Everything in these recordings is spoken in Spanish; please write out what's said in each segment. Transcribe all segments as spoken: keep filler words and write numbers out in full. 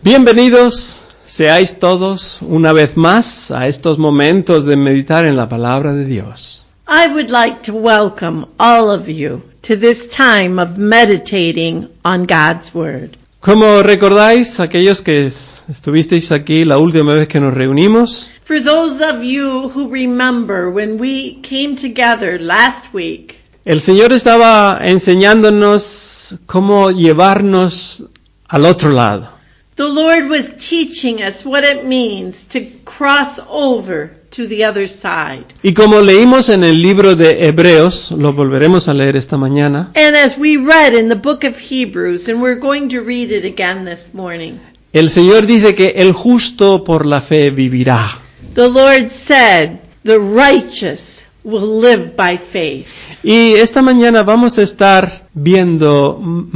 Bienvenidos seáis todos una vez más a estos momentos de meditar en la palabra de Dios. I would like to welcome all of you to this time of meditating on God's Word. Como recordáis, aquellos que estuvisteis aquí la última vez que nos reunimos, For those of you who remember when we came together last week, el Señor estaba enseñándonos cómo llevarnos al otro lado. the Lord was teaching us what it means to cross over to the other side. Y como leímos en el libro de Hebreos, lo volveremos a leer esta mañana, And as we read in the book of Hebrews, and we're going to read it again this morning, el Señor dice que el justo por la fe vivirá. the Lord said, the righteous will live by faith. Y esta mañana vamos a estar viendo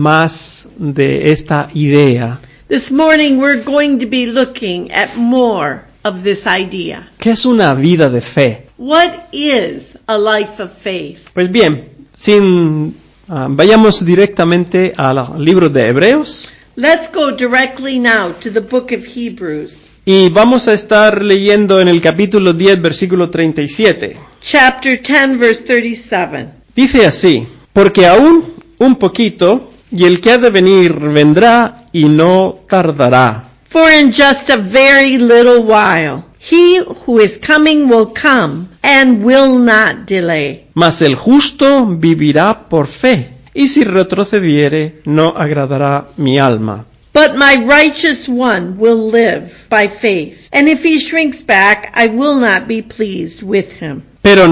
más de esta idea. This morning we're going to be looking at more of this idea. ¿Qué es una vida de fe? What is a life of faith? Pues bien, sin uh, vayamos directamente al libro de Hebreos Let's go directly now to the book of Hebrews, y vamos a estar leyendo en el capítulo diez, versículo treinta y siete. chapter ten, verse thirty-seven. Dice así: porque aún un poquito y el que ha de venir vendrá y no tardará. For in just a very little while, he who is coming will come and will not delay. Mas el justo vivirá por fe, y si retrocediere no agradará mi alma. But my righteous one will live by faith, and if he shrinks back, I will not be pleased with him. Pero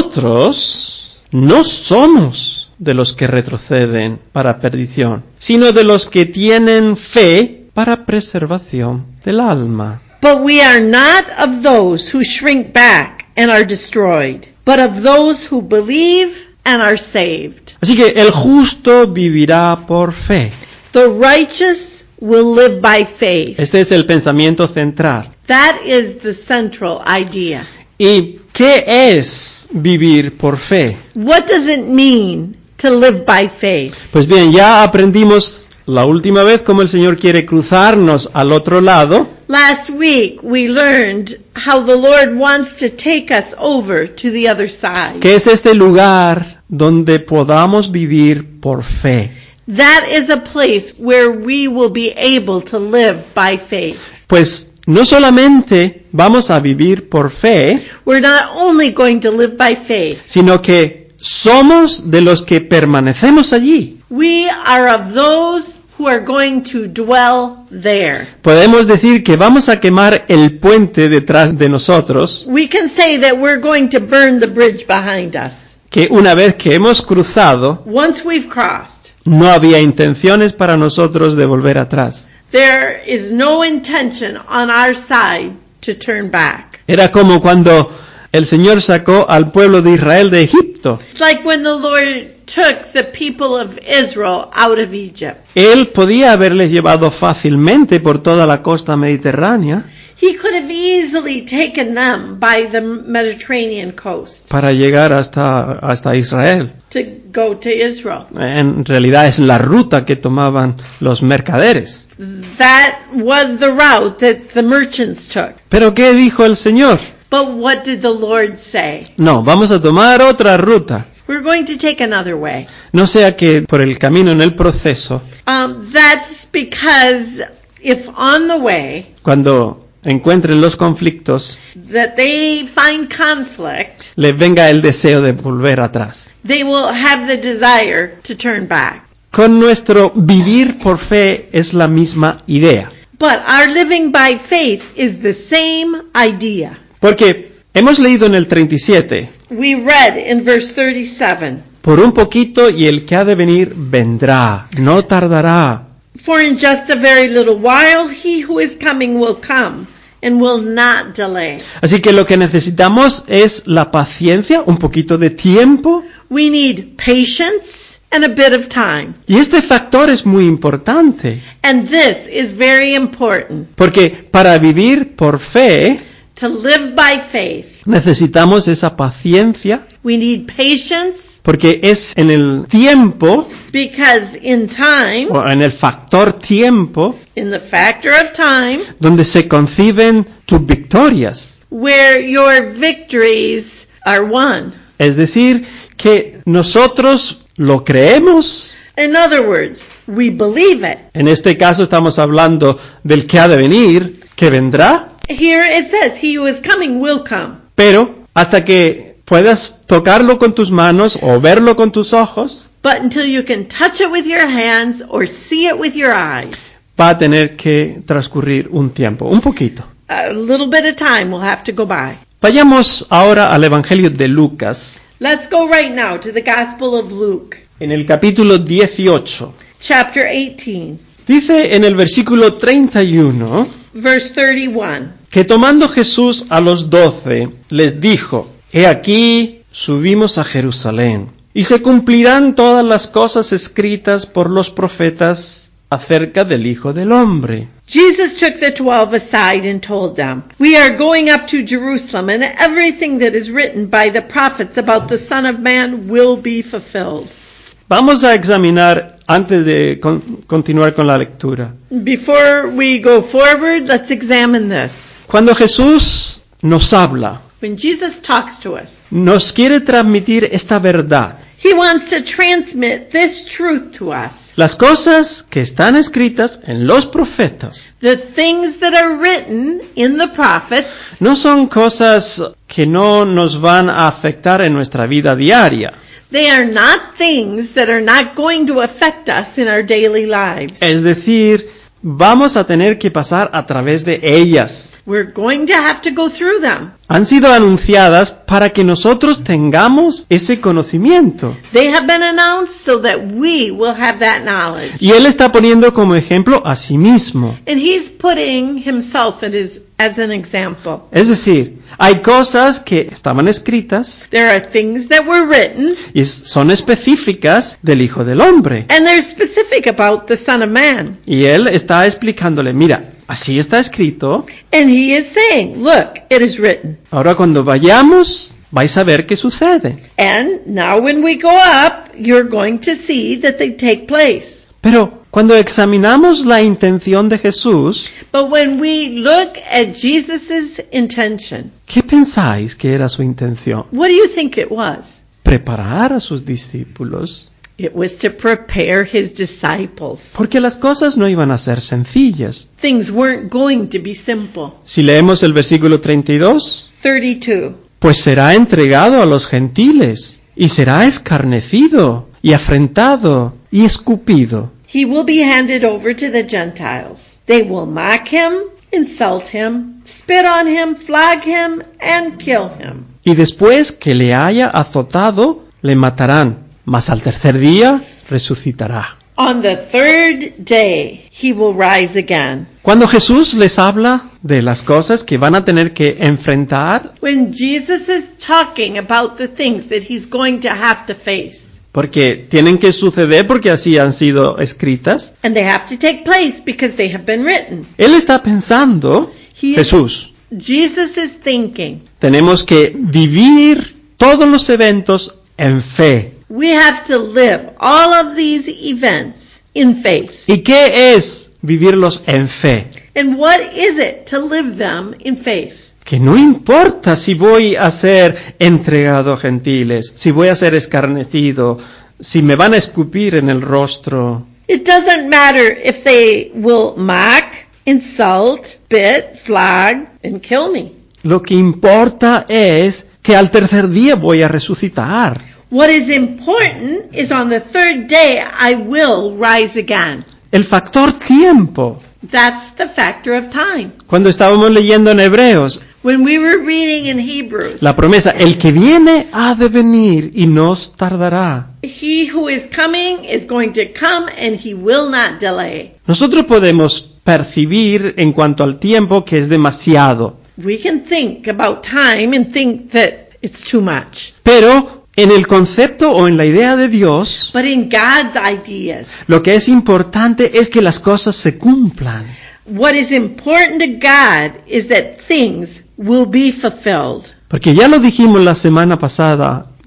nosotros no somos de los que retroceden para perdición, sino de los que tienen fe para preservación del alma. But we are not of those who shrink back and are destroyed, but of those who believe and are saved. Así que el justo vivirá por fe. The righteous will live by faith. Este es el pensamiento central. That is the central idea. ¿Y qué es vivir por fe? What does it mean to live by faith? Pues bien, ya aprendimos la última vez cómo el Señor quiere cruzarnos al otro lado. Last week we learned how the Lord wants to take us over to the other side. Que es este lugar donde podamos vivir por fe. That is a place where we will be able to live by faith. Pues no solamente vamos a vivir por fe, We're not only going to live by faith, sino que somos de los que permanecemos allí. we are of those who are going to dwell there. Podemos decir que vamos a quemar el puente detrás de nosotros, We can say that we're going to burn the bridge behind us. que una vez que hemos cruzado, Once we've crossed, no había intenciones para nosotros de volver atrás. there is no intention on our side to turn back. Era como cuando el Señor sacó al pueblo de Israel de Egipto. It's like when the Lord took the people of Israel out of Egypt. Él podía haberles llevado fácilmente por toda la costa mediterránea He could have easily taken them by the Mediterranean coast para llegar hasta, hasta Israel. to go to Israel. En realidad es la ruta que tomaban los mercaderes. That was the route that the merchants took. ¿Pero qué dijo el Señor? But what did the Lord say? No, vamos a tomar otra ruta. We're going to take another way. No sea que por el camino en el proceso, Um, that's because if on the way cuando encuentren los conflictos, that they find conflict, les venga el deseo de volver atrás. they will have the desire to turn back. Con nuestro vivir por fe es la misma idea. But our living by faith is the same idea. Porque hemos leído en el treinta y siete, We read in verse thirty-seven, por un poquito y el que ha de venir vendrá, no tardará. for in just a very little while he who is coming will come and will not delay. Así que lo que necesitamos es la paciencia, un poquito de tiempo. We need patience and a bit of time. Y este factor es muy importante, And this is very important. porque para vivir por fe To live by faith, necesitamos esa paciencia we need patience porque es en el tiempo, because in time, o en el factor tiempo, in the factor of time, donde se conciben tus victorias. where your victories are won. Es decir, que nosotros lo creemos. In other words, we believe it. En este caso estamos hablando del que ha de venir, que vendrá, Here it says, he who is coming will come. pero hasta que puedas tocarlo con tus manos o verlo con tus ojos, But until you can touch it with your hands or see it with your eyes, va a tener que transcurrir un tiempo, un poquito. a little bit of time will have to go by. Vayamos ahora al Evangelio de Lucas, Let's go right now to the Gospel of Luke, en el capítulo dieciocho. chapter eighteen, Dice en el versículo treinta y uno verse thirty-one. que tomando Jesús a los doce, les dijo, he aquí, subimos a Jerusalén, y se cumplirán todas las cosas escritas por los profetas acerca del Hijo del Hombre. Jesus took the twelve aside and told them, we are going up to Jerusalem, and everything that is written by the prophets about the Son of Man will be fulfilled. Vamos a examinar, antes de con- continuar con la lectura, Before we go forward, let's examine this. cuando Jesús nos habla, When Jesus talks to us, nos quiere transmitir esta verdad. he wants to transmit this truth to us. Las cosas que están escritas en los profetas The things that are written in the prophets, no son cosas que no nos van a afectar en nuestra vida diaria. they are not things that are not going to affect us in our daily lives. Es decir, vamos a tener que pasar a través de ellas. We're going to have to go through them. Han sido anunciadas para que nosotros tengamos ese conocimiento. They have been announced so that we will have that knowledge. Y Él está poniendo como ejemplo a sí mismo. And he's putting himself in his, as an example. Es decir, hay cosas que estaban escritas There are things that were written, y son específicas del Hijo del Hombre. and they're specific about the Son of Man. Y Él está explicándole, mira, así está escrito. And he is saying, look, it is written. Ahora cuando vayamos, vais a ver qué sucede. And now when we go up, you're going to see that they take place. Pero cuando examinamos la intención de Jesús, But when we look at Jesus' intention, ¿qué pensáis que era su intención? what do you think it was? Preparar a sus discípulos. It was to prepare his disciples. Porque las cosas no iban a ser sencillas. Things weren't going to be simple. Si leemos el versículo treinta y dos, thirty-two. pues será entregado a los gentiles, y será escarnecido, y afrentado, y escupido. He will be handed over to the Gentiles. They will mock him, insult him, spit on him, flog him, and kill him. Y después que le haya azotado, le matarán, mas al tercer día resucitará. On the third day, he will rise again. Cuando Jesús les habla de las cosas que van a tener que enfrentar, When Jesus is talking about the things that he's going to have to face, porque tienen que suceder porque así han sido escritas, and they have to take place because they have been written. Él está pensando, He is- Jesús, Jesus is thinking, tenemos que vivir todos los eventos en fe. we have to live all of these events in faith. ¿Y qué es vivirlos en fe? And what is it to live them in faith? Que no importa si voy a ser entregado a gentiles, si voy a ser escarnecido, si me van a escupir en el rostro. It doesn't matter if they will mock, insult, spit, flog, and kill me. Lo que importa es que al tercer día voy a resucitar. What is important is on the third day I will rise again. El factor tiempo. That's the factor of time. Cuando estábamos leyendo en Hebreos, When we were reading in Hebrews, la promesa, el que viene ha de venir y no tardará. he who is coming is going to come and he will not delay. Nosotros podemos percibir en cuanto al tiempo que es demasiado, We can think about time and think that it's too much. pero en el concepto o en la idea de Dios, But in God's ideas, lo que es importante es que las cosas se cumplan. what is important to God is that things will be fulfilled. Porque ya lo dijimos la semana pasada,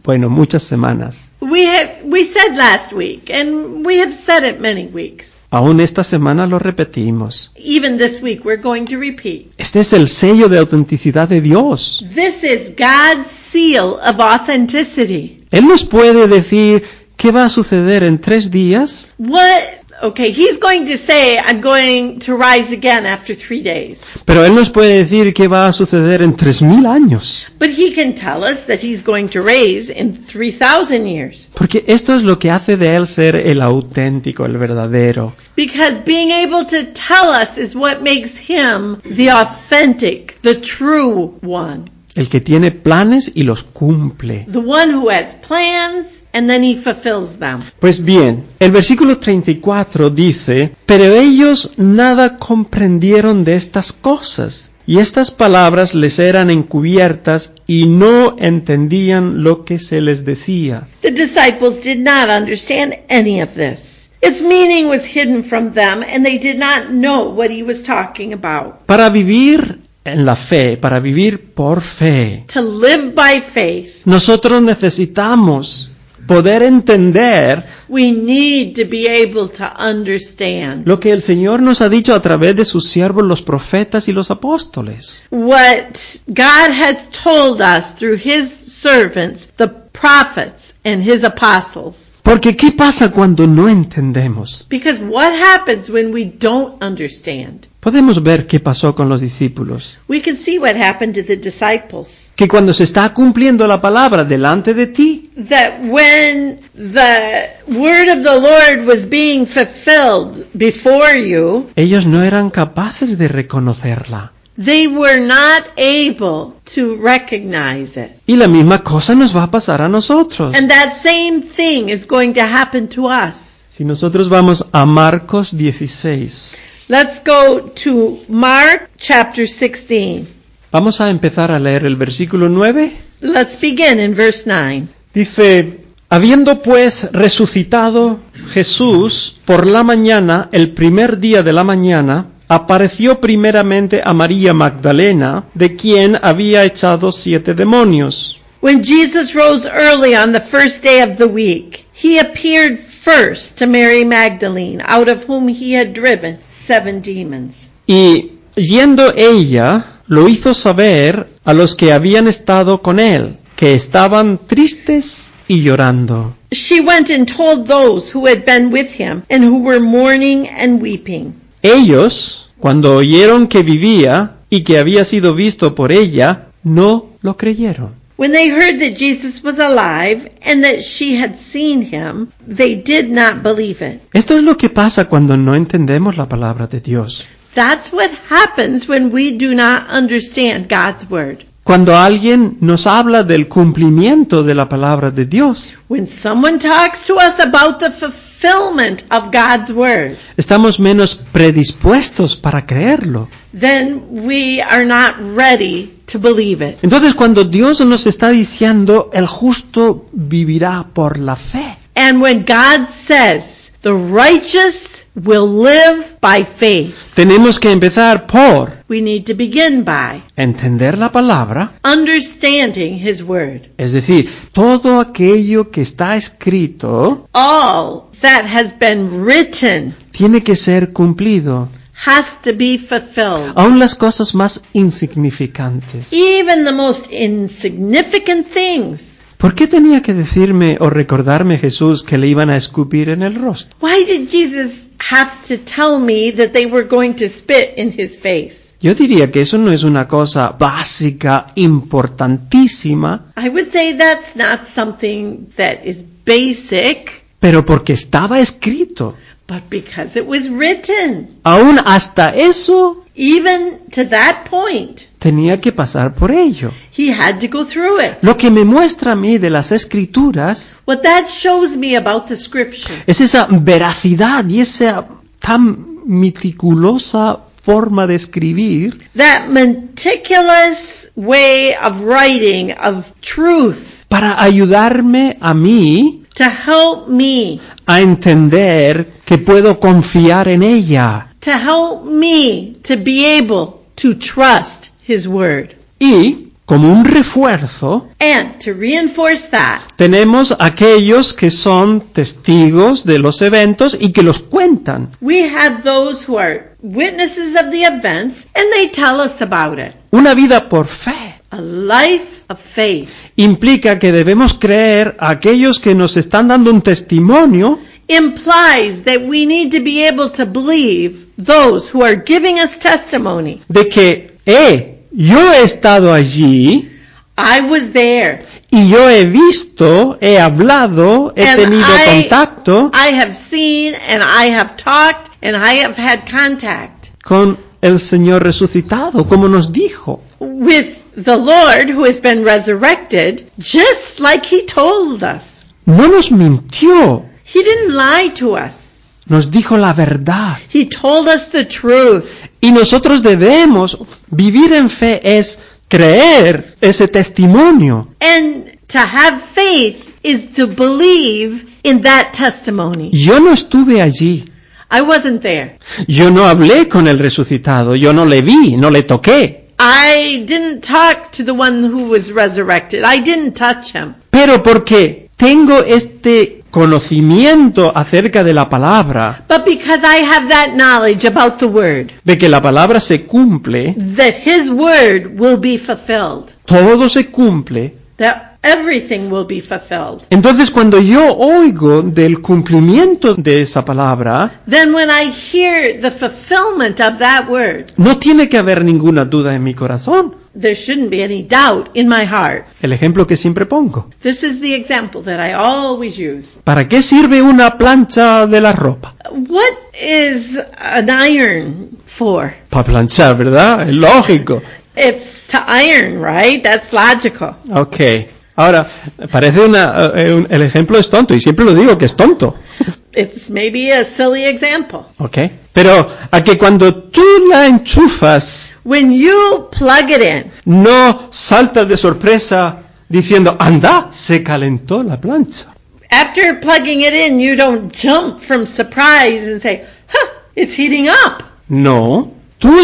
bueno, muchas semanas. We have, we said last week, and we have said it many weeks. Aún esta semana lo repetimos. Even this week we're going to repeat. Este es el sello de autenticidad de Dios. This is God's seal of authenticity. Él nos puede decir qué va a suceder en tres días. What? Okay, he's going to say, I'm going to rise again after three days. Pero Él nos puede decir qué va a suceder en tres mil años. But he can tell us that he's going to raise in three thousand years. Porque esto es lo que hace de Él ser el auténtico, el verdadero. Because being able to tell us is what makes him the authentic, the true one. El que tiene planes y los cumple. The one who has plans and then he fulfills them. Pues bien, el versículo treinta y cuatro dice, pero ellos nada comprendieron de estas cosas, y estas palabras les eran encubiertas y no entendían lo que se les decía. The disciples did not understand any of this. Its meaning was hidden from them and they did not know what he was talking about. Para vivir en la fe, para vivir por fe, To live by faith, nosotros necesitamos poder entender we need to be able to understand lo que el Señor nos ha dicho a través de sus siervos, los profetas y los apóstoles. what God has told us through his servants, the prophets and his apostles. Porque ¿qué pasa cuando no entendemos? Because what happens when we don't understand? Podemos ver qué pasó con los discípulos. We can see what happened to the disciples. Que cuando se está cumpliendo la palabra delante de ti, That when the word of the Lord was being fulfilled before you, ellos no eran capaces de reconocerla. they were not able to recognize it. Y la misma cosa nos va a pasar a nosotros. And that same thing is going to happen to us. Si nosotros vamos a Marcos dieciséis, Let's go to Mark chapter sixteen. vamos a empezar a leer el versículo nueve. Let's begin in verse nine. Dice, habiendo pues resucitado Jesús por la mañana, el primer día de la mañana, apareció primeramente a María Magdalena, de quien había echado siete demonios. When Jesus rose early on the first day of the week, he appeared first to Mary Magdalene, out of whom he had driven seven demons. Y yendo ella, lo hizo saber a los que habían estado con él, que estaban tristes y llorando. She went and told those who had been with him and who were mourning and weeping. Ellos, cuando oyeron que vivía y que había sido visto por ella, no lo creyeron. When they heard that Jesus was alive and that she had seen him, they did not believe it. Esto es lo que pasa cuando no entendemos la palabra de Dios. That's what happens when we do not understand God's word. Cuando alguien nos habla del cumplimiento de la palabra de Dios, When someone talks to us about the fulfillment of God's word, estamos menos predispuestos para creerlo. then we are not ready to believe it. Entonces, cuando Dios nos está diciendo, el justo vivirá por la fe, And when God says, the righteous will live by faith, tenemos que empezar por we need to begin by entender la palabra, understanding his word. es decir, todo aquello que está escrito All that has been written tiene que ser cumplido, has to be fulfilled. aun las cosas más insignificantes. Even the most insignificant things. ¿Por qué tenía que decirme o recordarme Jesús que le iban a escupir en el rostro? Why did Jesus have to tell me that they were going to spit in his face? Yo diría que eso no es una cosa básica, importantísima, I would say that's not something that is basic, pero porque estaba escrito. but because it was written. Aún hasta eso Even to that point, tenía que pasar por ello. he had to go through it. Lo que me muestra a mí de las escrituras What that shows me about the scripture es esa veracidad y esa tan meticulosa forma de escribir that meticulous way of writing, of truth, para ayudarme a mí to help me, a entender que puedo confiar en ella. to help me to be able to trust his word. Y como un refuerzo, And to reinforce that, tenemos aquellos que son testigos de los eventos y que los cuentan. we have those who are witnesses of the events and they tell us about it. Una vida por fe A life of faith implica que debemos creer a aquellos que nos están dando un testimonio implies that we need to be able to believe those who are giving us testimony. de que, eh, yo he estado allí I was there. y yo he visto, he hablado, he And tenido I- contacto I have seen and I have talked and I have had contact con el Señor resucitado, como nos dijo. with the Lord who has been resurrected, just like he told us. No nos mintió, He didn't lie to us. nos dijo la verdad. He told us the truth. Y nosotros debemos vivir en fe, es creer ese testimonio. And to have faith is to believe in that testimony. Yo no estuve allí, I wasn't there. yo no hablé con el resucitado, yo no le vi, no le toqué. I didn't talk to the one who was resurrected. I didn't touch him. Pero porque tengo este conocimiento acerca de la palabra, But because I have that knowledge about the word, de que la palabra se cumple, that his word will be fulfilled, todo se cumple. that everything will be fulfilled. Entonces cuando yo oigo del cumplimiento de esa palabra, Then when I hear the fulfillment of that word, no tiene que haber ninguna duda en mi corazón. there shouldn't be any doubt in my heart. El ejemplo que siempre pongo. This is the example that I always use. ¿Para qué sirve una plancha de la ropa? What is an iron for? Para planchar, ¿verdad? Es lógico. It's to iron, right? That's logical. Ok. Ahora, parece una, eh, un- el ejemplo es tonto y siempre lo digo que es tonto. It's maybe a silly example. Ok. Pero a que cuando tú la enchufas, When you plug it in, no saltas de sorpresa diciendo, anda, se calentó la plancha. after plugging it in, you don't jump from surprise and say, huh, it's heating up. No. Tú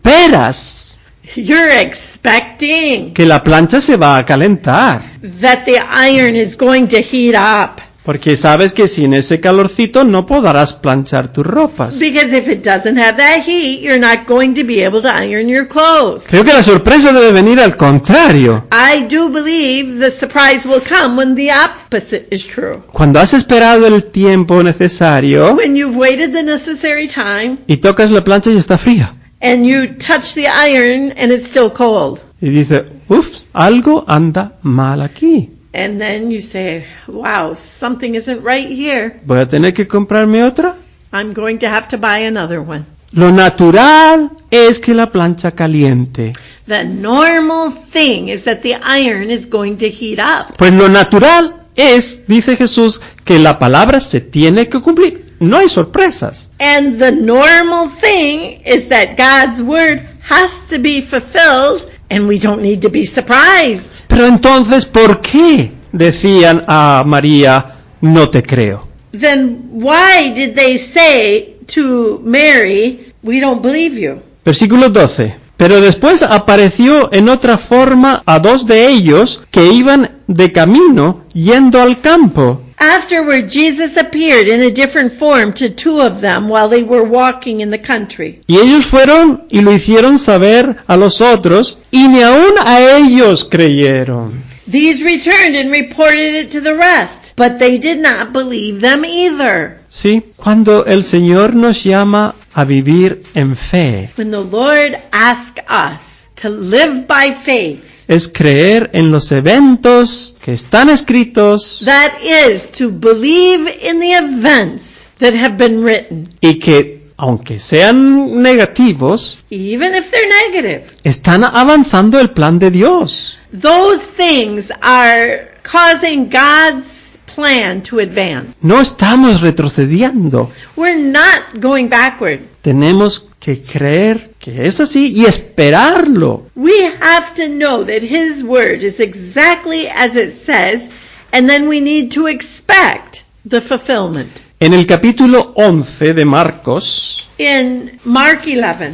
esperas You're expecting que la plancha se va a calentar. that the iron is going to heat up. Porque sabes que sin ese calorcito no podrás planchar tus ropas. Because if it doesn't have that heat, you're not going to be able to iron your clothes. Creo que la sorpresa debe venir al contrario. I do believe the surprise will come when the opposite is true. Cuando has esperado el tiempo necesario When you've waited the necessary time y tocas la plancha y está fría. and you touch the iron and it's still cold. Y dice, ups, algo anda mal aquí. And then you say, wow, something isn't right here. Voy a tener que comprarme otra. I'm going to have to buy another one. Lo natural es que la plancha caliente. The normal thing is that the iron is going to heat up. Pues lo natural es, dice Jesús, que la palabra se tiene que cumplir. No hay sorpresas. And the normal thing is that God's word has to be fulfilled and we don't need to be surprised. Pero entonces, ¿por qué decían a María, no te creo? Then why did they say to Mary, we don't believe you? Versículo doce. Pero después apareció en otra forma a dos de ellos que iban de camino yendo al campo. Afterward, Jesus appeared in a different form to two of them while they were walking in the country. Y ellos fueron y lo hicieron saber a los otros, y ni aun a ellos creyeron. These returned and reported it to the rest, but they did not believe them either. Sí, cuando el Señor nos llama a vivir en fe, When the Lord asks us to live by faith, es creer en los eventos que están escritos that is to believe in the events that have been written, y que, aunque sean negativos, even if they're negative. están avanzando el plan de Dios. Those things are causing God's plan to advance. No estamos retrocediendo. We're not going backward. Tenemos que creer que es así y esperarlo. We have to know that His Word is exactly as it says, and then we need to expect the fulfillment. En el capítulo once de Marcos In Mark eleven,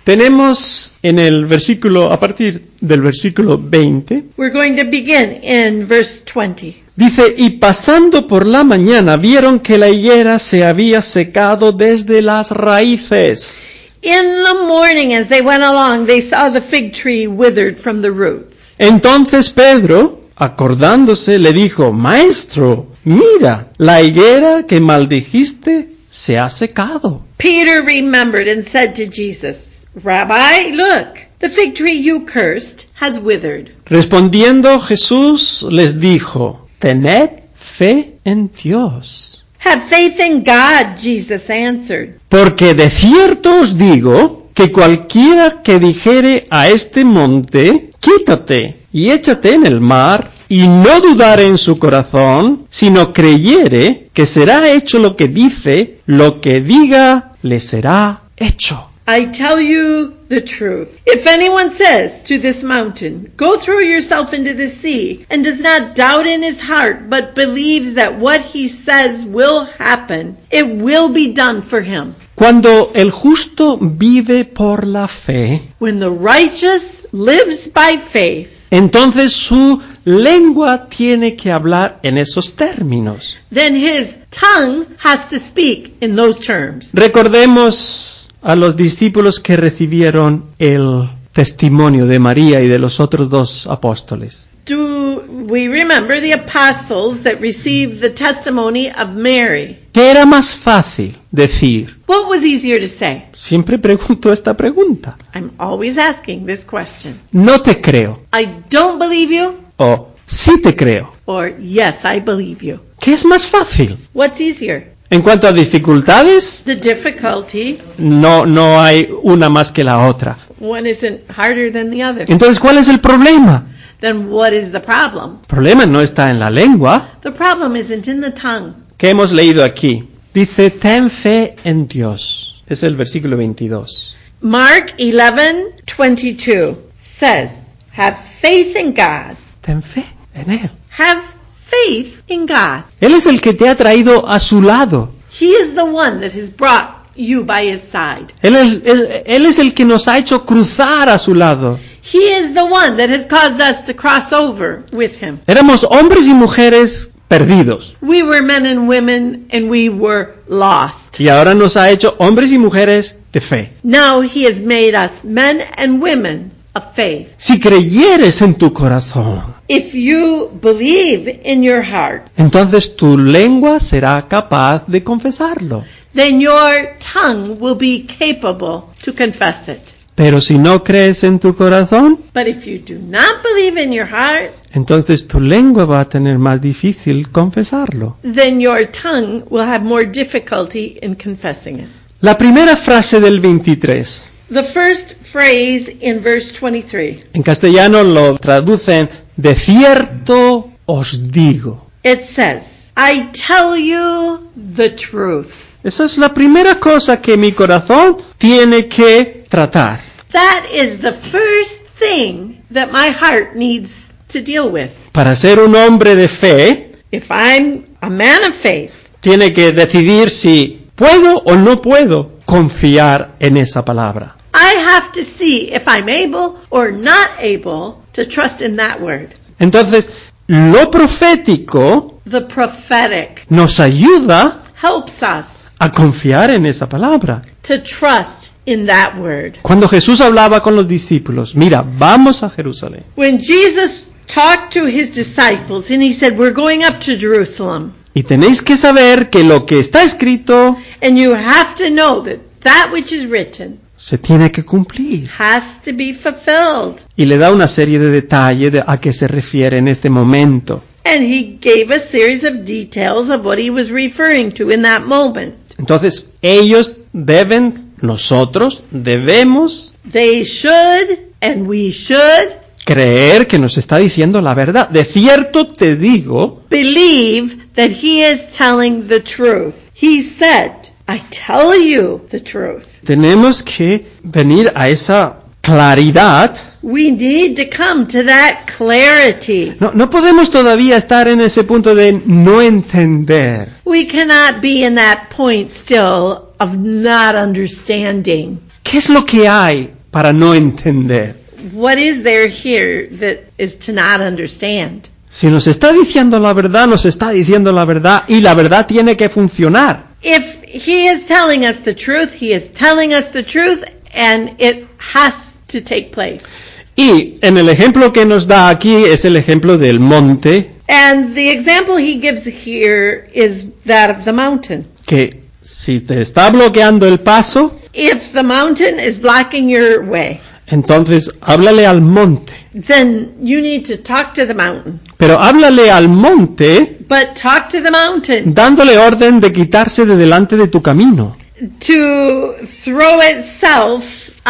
Tenemos en el versículo, a partir del versículo veinte, We're going to begin in verse twenty. dice, y pasando por la mañana vieron que la higuera se había secado desde las raíces. In the morning as they went along, they saw the fig tree withered from the roots. Entonces Pedro, acordándose, le dijo, Maestro, mira, la higuera que maldijiste se ha secado. Peter remembered and said to Jesus, Rabbi, look, the fig tree you cursed has withered. Respondiendo Jesús les dijo, tened fe en Dios. Have faith in God, Jesus answered. Porque de cierto os digo que cualquiera que dijere a este monte, quítate y échate en el mar, y no dudare en su corazón, sino creyere que será hecho lo que dice, lo que diga le será hecho. I tell you the truth. If anyone says to this mountain, go throw yourself into the sea, and does not doubt in his heart, but believes that what he says will happen, it will be done for him. Cuando el justo vive por la fe, When the righteous lives by faith, entonces su lengua tiene que hablar en esos términos. then his tongue has to speak in those terms. Recordemos a los discípulos que recibieron el testimonio de María y de los otros dos apóstoles. Do we remember the apostles that received the testimony of Mary? ¿Qué era más fácil decir? What was easier to say? Siempre pregunto esta pregunta. I'm always asking this question. No te creo. I don't believe you, O sí te creo. or yes, I believe you. ¿Qué es más fácil? What's easier? En cuanto a dificultades, The difficulty, no, no hay una más que la otra. one isn't harder than the other. Entonces, ¿cuál es el problema? Then what is the problem? El problema no está en la lengua. The problem isn't in the tongue. ¿Qué hemos leído aquí? Dice, ten fe en Dios. Es el versículo veintidós. Mark eleven twenty-two says, have faith in God. Ten fe en Él. Have faith in God. Él es el que te ha traído a su lado. He is the one that has brought you by his side. Él es, es- Él es el que nos ha hecho cruzar a su lado. He is the one that has caused us to cross over with him. Éramos hombres y mujeres perdidos. We were men and women and we were lost. Y ahora nos ha hecho hombres y mujeres de fe. Now he has made us men and women of faith. Si creyeres en tu corazón, If you believe in your heart, entonces tu lengua será capaz de confesarlo. then your tongue will be capable to confess it. Pero si no crees en tu corazón, But if you do not believe in your heart, entonces tu lengua va a tener más difícil confesarlo. then your tongue will have more difficulty in confessing it. La primera frase del veintitrés, The first phrase in verse twenty-three, en castellano lo traducen, de cierto os digo. it says, I tell you the truth. Esa es la primera cosa que mi corazón tiene que tratar. That is the first thing that my heart needs to deal with. Para ser un hombre de fe, If I'm a man of faith, tiene que decidir si puedo o no puedo confiar en esa palabra. I have to see if I'm able or not able to trust in that word. Entonces, lo profético The prophetic nos ayuda helps us a confiar en esa palabra. to trust in that word. Cuando Jesús hablaba con los discípulos, mira, vamos a Jerusalén. When Jesus talked to his disciples and he said, we're going up to Jerusalem, Y tenéis que saber que lo que está escrito and you have to know that that which is written se tiene que cumplir. has to be fulfilled. Y le da una serie de detalles de a qué se refiere en este momento. And he gave a series of details of what he was referring to in that moment. Entonces, ellos deben, nosotros debemos They should, and we should, creer que nos está diciendo la verdad. De cierto te digo, believe that he is telling the truth. He said, I tell you the truth. tenemos que venir a esa claridad. We need to come to that clarity. No, no podemos todavía estar en ese punto de no entender. We cannot be in that point still of not understanding. ¿Qué es lo que hay para no entender? What is there here that is to not understand? Si nos está diciendo la verdad, nos está diciendo la verdad y la verdad tiene que funcionar. If he is telling us the truth, he is telling us the truth, and it has to take place. Y en el ejemplo que nos da aquí es el ejemplo del monte, And the example he gives here is that of the mountain. que si te está bloqueando el paso, If the mountain is blocking your way, entonces háblale al monte. then you need to talk to the mountain. Pero háblale al monte But talk to the mountain dándole orden de quitarse de delante de tu camino. to throw itself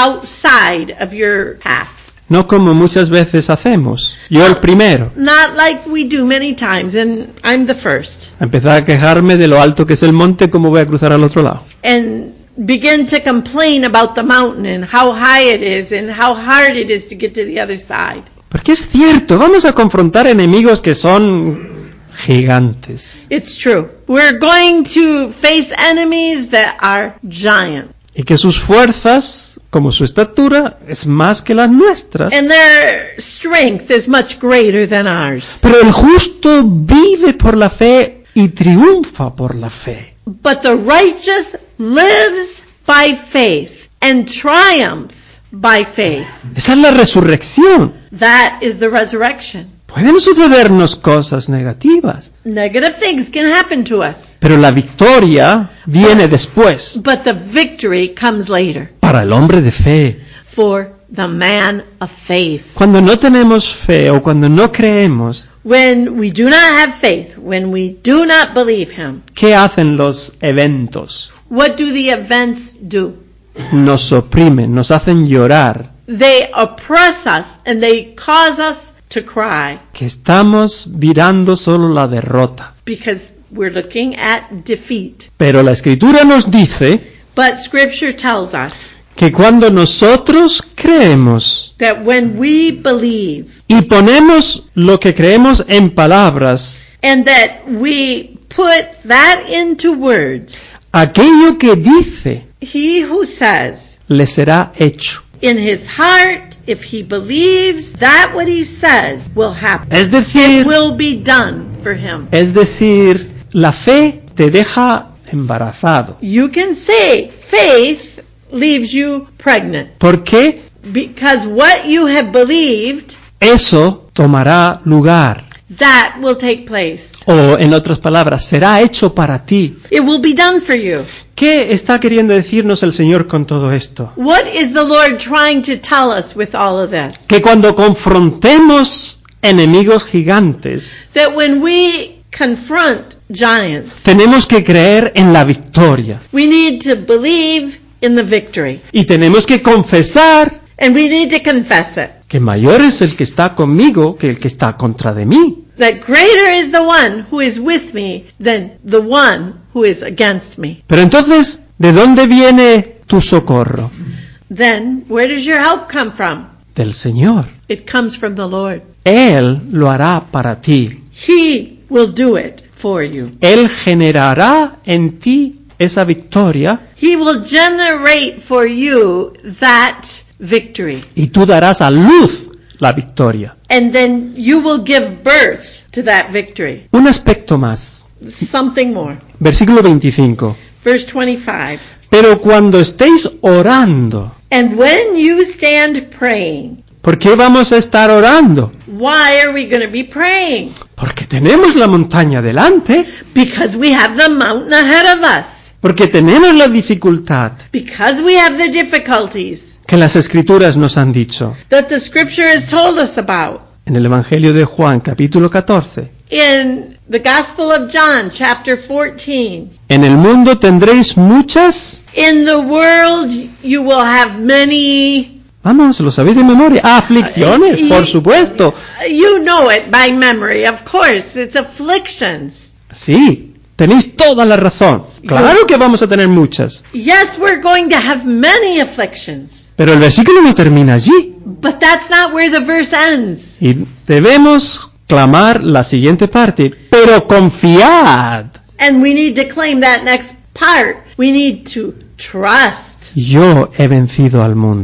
outside of your path. No como muchas veces hacemos. Yo el primero. Not like we do many times, and I'm the first. Empezar a quejarme de lo alto que es el monte, cómo voy a cruzar al otro lado. And begin to complain about the mountain and how high it is and how hard it is to get to the other side. Porque es cierto, vamos a confrontar enemigos que son gigantes. It's true. We're going to face enemies that are giant. Y que sus fuerzas, como su estatura, es más que las nuestras. And their strength is much greater than ours. Pero el justo vive por la fe y triunfa por la fe. But the righteous lives by faith and triumphs by faith. Esa es la resurrección. That is the resurrection. Pueden sucedernos cosas negativas, Negative things can happen to us, pero la victoria viene después but the victory comes later para el hombre de fe. for the man of faith. Cuando no tenemos fe o cuando no creemos, When we do not have faith, when we do not believe him, ¿qué hacen los eventos? what do the events do? Nos oprimen, nos hacen llorar, They oppress us and they cause us to cry que estamos mirando solo la derrota. because we're looking at defeat. Pero la Escritura nos dice But Scripture tells us que cuando nosotros creemos that when we believe y ponemos lo que creemos en palabras, and that we put that into words, aquello que dice he who says le será hecho. in his heart, if he believes that what he says will happen, Es decir, will be done for him. es decir, la fe te deja embarazado. You can say faith leaves you pregnant ¿Por qué? because what you have believed, Eso tomará lugar. that will take place. O, en otras palabras, será hecho para ti. It will be done for you. ¿Qué está queriendo decirnos el Señor con todo esto? What is the Lord trying to tell us with all of this? Que cuando confrontemos enemigos gigantes, That when we confront giants, tenemos que creer en la victoria. we need to believe in the victory. Y tenemos que confesar And we need to confess it. que mayor es el que está conmigo que el que está contra de mí. That greater is the one who is with me than the one who is against me. Pero entonces, ¿de dónde viene tu socorro? Then, where does your help come from? Del Señor. It comes from the Lord. Él lo hará para ti. He will do it for you. Él generará en ti esa victoria He will generate for you that victory. y tú darás a luz la victoria. And then you will give birth to that victory. Un aspecto más. Something more. Versículo veinticinco. Verse twenty-five. Pero cuando estéis orando, And when you stand praying, ¿por qué vamos a estar orando? why are we going to be praying? Porque tenemos la montaña delante, Because we have the mountain ahead of us. porque tenemos la dificultad Because we have the difficulties que las Escrituras nos han dicho. that the scripture has told us about. En el Evangelio de Juan, capítulo catorce. In the Gospel of John, chapter fourteen. En el mundo tendréis muchas, In the world you will have many, vamos, lo sabéis de memoria, aflicciones, por supuesto. you know it by memory, of course, it's afflictions. Sí, tenéis toda la razón. Claro que vamos a tener muchas. Yes, we're going to have many afflictions. Pero el versículo no termina allí. But that's not where the verse ends. Y debemos clamar la siguiente parte. Pero confiad. And we need to claim that next part. We need to trust. Yo he vencido al mundo.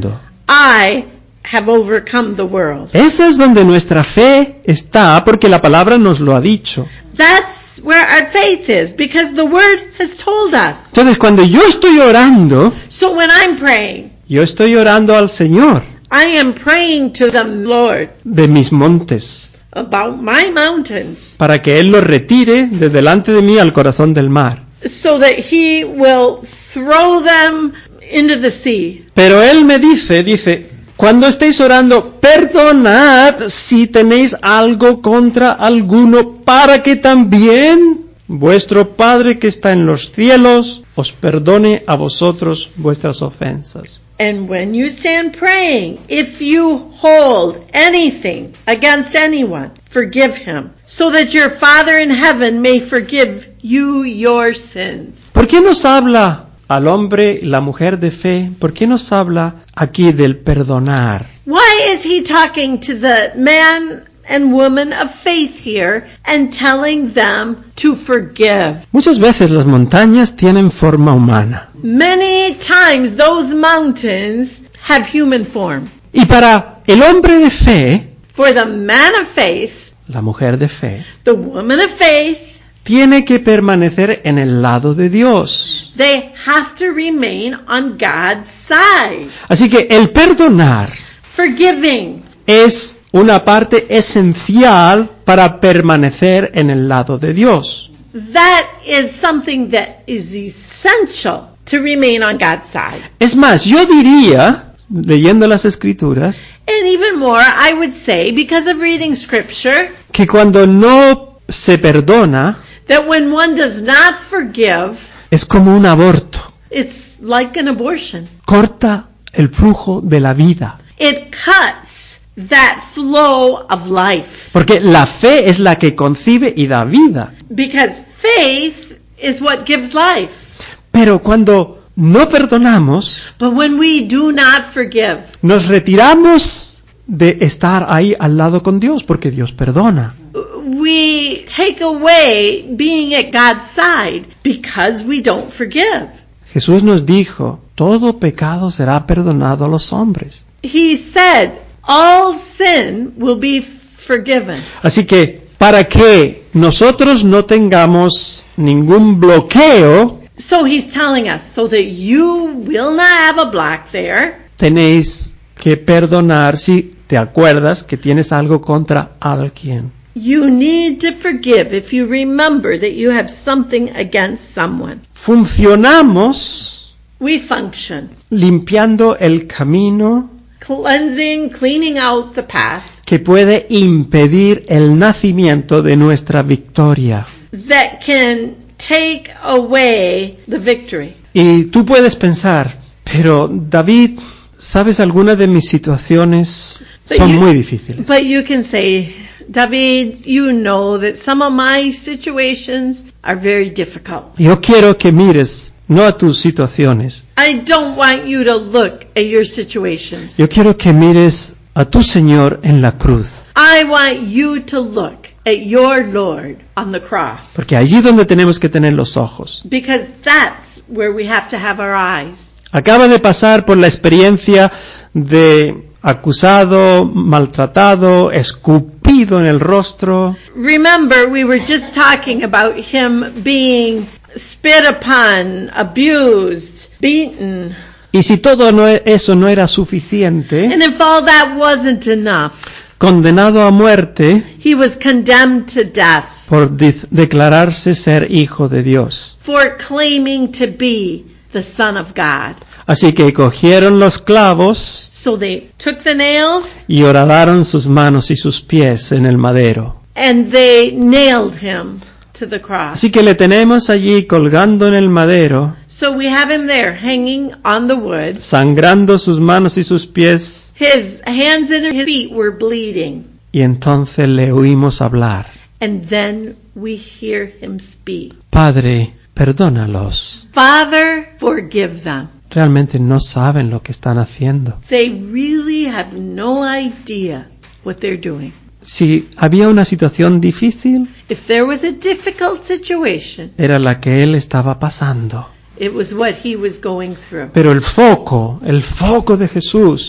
I have overcome the world. Esa es donde nuestra fe está, porque la palabra nos lo ha dicho. That's where our faith is, because the Word has told us. Entonces, cuando yo estoy orando, So when I'm praying, yo estoy orando al Señor I am praying to the Lord de mis montes, about my mountains, para que Él los retire de delante de mí al corazón del mar. so that He will throw them into the sea. Pero Él me dice, dice, cuando estéis orando, perdonad si tenéis algo contra alguno, para que también vuestro Padre que está en los cielos os perdone a vosotros vuestras ofensas. And when you stand praying, if you hold anything against anyone, forgive him, so that your Father in heaven may forgive you your sins. ¿Por qué nos habla al hombre y la mujer de fe? ¿Por qué nos habla aquí del perdonar? Why is he talking to the man and woman of faith here and telling them to forgive? Muchas veces las montañas tienen forma humana. Many times those mountains have human form. Y para el hombre de fe, For the man of faith, la mujer de fe, the woman of faith, tiene que permanecer en el lado de Dios. they have to remain on God's side. Así que el perdonar Forgiving. es una parte esencial para permanecer en el lado de Dios. That is something that is essential to remain on God's side. Es más, yo diría, leyendo las Escrituras, And even more, I would say, because of reading scripture, que cuando no se perdona, that when one does not forgive, es como un aborto. it's like an abortion. Corta el flujo de la vida. It cuts that flow of life. Porque la fe es la que concibe y da vida. Because faith is what gives life. Pero cuando no perdonamos, But when we do not forgive, nos retiramos de estar ahí al lado con Dios, porque Dios perdona. we take away being at God's side because we don't forgive. Jesús nos dijo, todo pecado será perdonado a los hombres. He said, all sin will be forgiven. Así que, para que nosotros no tengamos ningún bloqueo, So he's telling us, so that you will not have a block there, tenéis que perdonar si te acuerdas que tienes algo contra alguien. you need to forgive if you remember that you have something against someone. Funcionamos We function, limpiando el camino cleansing, cleaning out the path que puede impedir el nacimiento de nuestra victoria. that can take away the victory. Y tú puedes pensar, pero David, ¿sabes? Algunas de mis situaciones son you- muy difíciles. But you can say, David, you know that some of my situations are very difficult. Yo quiero que mires no a tus situaciones, I don't want you to look at your situations. yo quiero que mires a tu Señor en la cruz. I want you to look at your Lord on the cross. Porque allí donde tenemos que tener los ojos. Because that's where we have to have our eyes. Acaba de pasar por la experiencia de acusado, maltratado, escupido en el rostro. Remember, we were just talking about him being spit upon, abused, beaten. Y si todo no, eso no era suficiente, And if all that wasn't enough, condenado a muerte he was condemned to death por de- declararse ser hijo de Dios. for claiming to be the Son of God. Así que cogieron los clavos So they took the nails y horadaron sus manos y sus pies en el madero. and they nailed him to the cross. Así que le tenemos allí colgando en el madero, So we have him there hanging on the wood. sangrando sus manos y sus pies, His hands and his feet were bleeding. y entonces le oímos hablar. And then we hear him speak. Padre, perdónalos. Father, forgive them. Realmente no saben lo que están haciendo. They really have no idea what they're doing. Si había una situación difícil, If there was a difficult situation, era la que él estaba pasando. it was what he was going through. Pero el foco, el foco de Jesús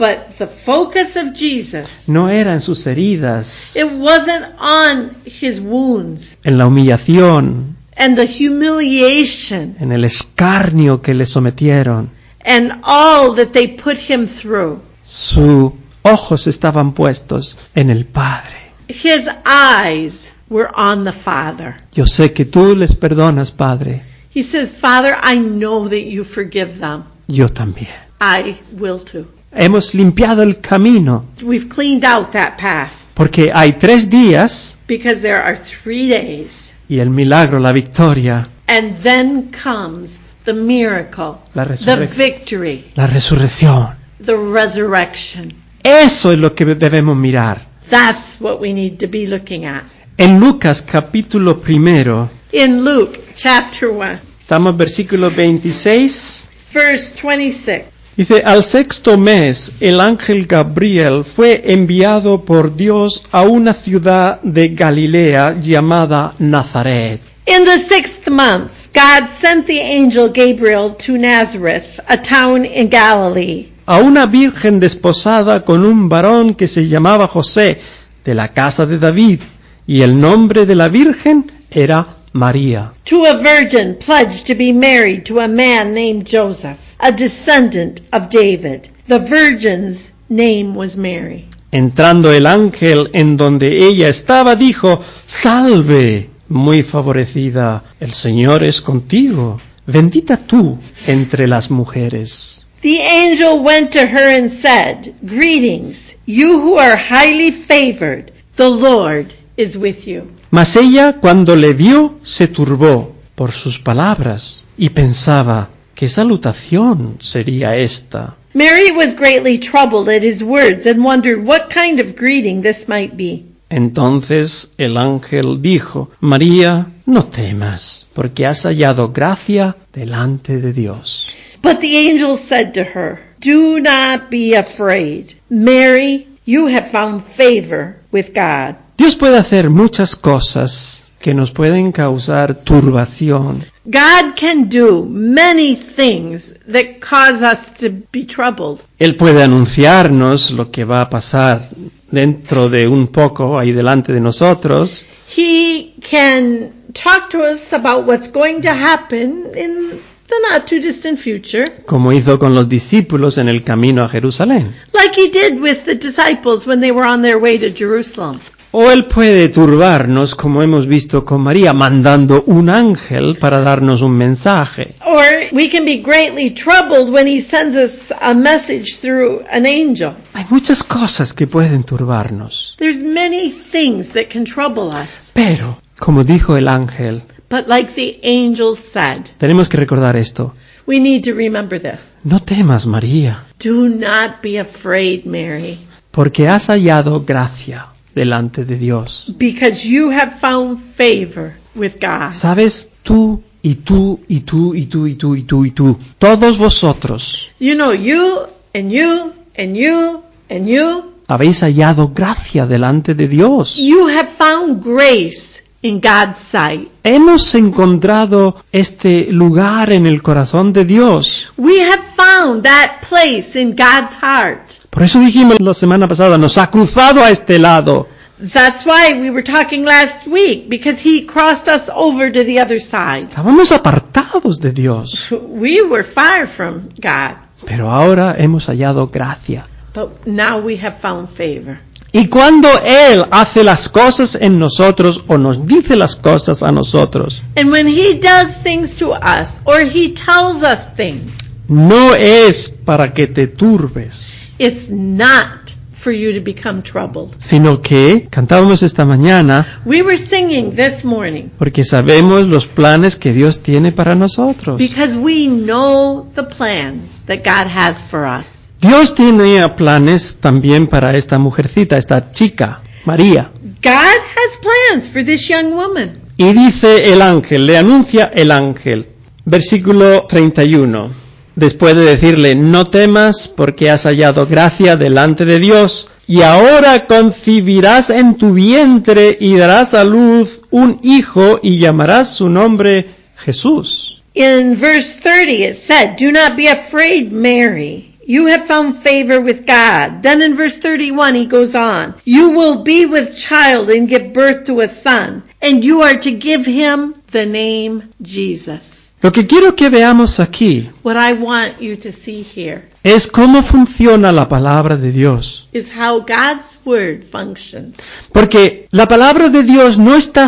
But the focus of Jesus, no era en sus heridas, it wasn't on his wounds en la humillación, and the humiliation en el escarnio que le sometieron. and all that they put him through. Sus ojos estaban puestos en el Padre. His eyes were on the Father. Yo sé que tú les perdonas, Padre. He says, Father, I know that you forgive them. Yo también. I will too. Hemos limpiado el camino, We've cleaned out that path porque hay tres días because there are three days. y el milagro, la victoria, And then comes the miracle, La the resurrección. victory, la resurrección. the resurrection. Eso es lo que debemos mirar. That's what we need to be looking at. En Lucas capítulo primero, In Luke chapter one, estamos en versículo veintiséis, verse twenty-six. dice, al sexto mes el ángel Gabriel fue enviado por Dios a una ciudad de Galilea llamada Nazaret. In the sixth month, God sent the angel Gabriel to Nazareth, a town in Galilee, A una virgen desposada con un varón que se llamaba José, de la casa de David, y el nombre de la virgen era María. to a virgin pledged to be married to a man named Joseph, a descendant of David. The virgin's name was Mary. Entrando el ángel en donde ella estaba, dijo, salve, muy favorecida, el Señor es contigo, bendita tú entre las mujeres. The angel went to her and said, Greetings, you who are highly favored. The Lord is with you. Mas ella, cuando le vio, se turbó por sus palabras y pensaba, ¿qué salutación sería esta? Mary was greatly troubled at his words and wondered what kind of greeting this might be. Entonces el ángel dijo, María, no temas, porque has hallado gracia delante de Dios. But the angel said to her, Do not be afraid. Mary, you have found favor with God. Dios puede hacer muchas cosas que nos pueden causar turbación. God can do many things that cause us to be troubled. Él puede anunciarnos lo que va a pasar dentro de un poco ahí delante de nosotros. He can talk to us about what's going to happen in the not too distant future, Como hizo con los discípulos en el camino a Jerusalén. like he did with the disciples when they were on their way to Jerusalem. O Él puede turbarnos, como hemos visto con María, mandando un ángel para darnos un mensaje. Or we can be greatly troubled when he sends us a message through an angel. Hay muchas cosas que pueden turbarnos. There's many things that can trouble us. Pero, como dijo el ángel, But like the angel said, tenemos que recordar esto. we need to remember this. No temas, María, Do not be afraid, Mary, porque has hallado gracia delante de Dios. because you have found favor with God. ¿Sabes? Tú y tú y tú y tú y tú y tú y tú. Todos vosotros You know, you and you and you and you, habéis hallado gracia delante de Dios. you have found grace in God's sight. Hemos encontrado este lugar en el corazón de Dios. We have found that place in God's heart. Por eso dijimos la semana pasada, nos ha cruzado a este lado. That's why we were talking last week, because he crossed us over to the other side. Estábamos apartados de Dios, We were far from God, pero ahora hemos hallado gracia. but now we have found favor. Y cuando Él hace las cosas en nosotros o nos dice las cosas a nosotros, And when he does things to us, or he tells us things, no es para que te turbes, it's not for you to become troubled. sino que cantábamos esta mañana We were singing this morning porque sabemos los planes que Dios tiene para nosotros. because we know the plans that God has for us. Dios tenía planes también para esta mujercita, esta chica, María. God has plans for this young woman. Y dice el ángel, le anuncia el ángel, versículo treinta y uno, después de decirle, no temas porque has hallado gracia delante de Dios, y ahora concebirás en tu vientre y darás a luz un hijo y llamarás su nombre Jesús. In verse thirty it said, Do not be afraid, Mary. You have found favor with God. Then in verse thirty-one he goes on, you will be with child and give birth to a son, and you are to give him the name Jesus. Lo que quiero que veamos aquí What I want you to see here es cómo funciona la palabra de Dios. is how God's word functions. Porque la palabra de Dios no está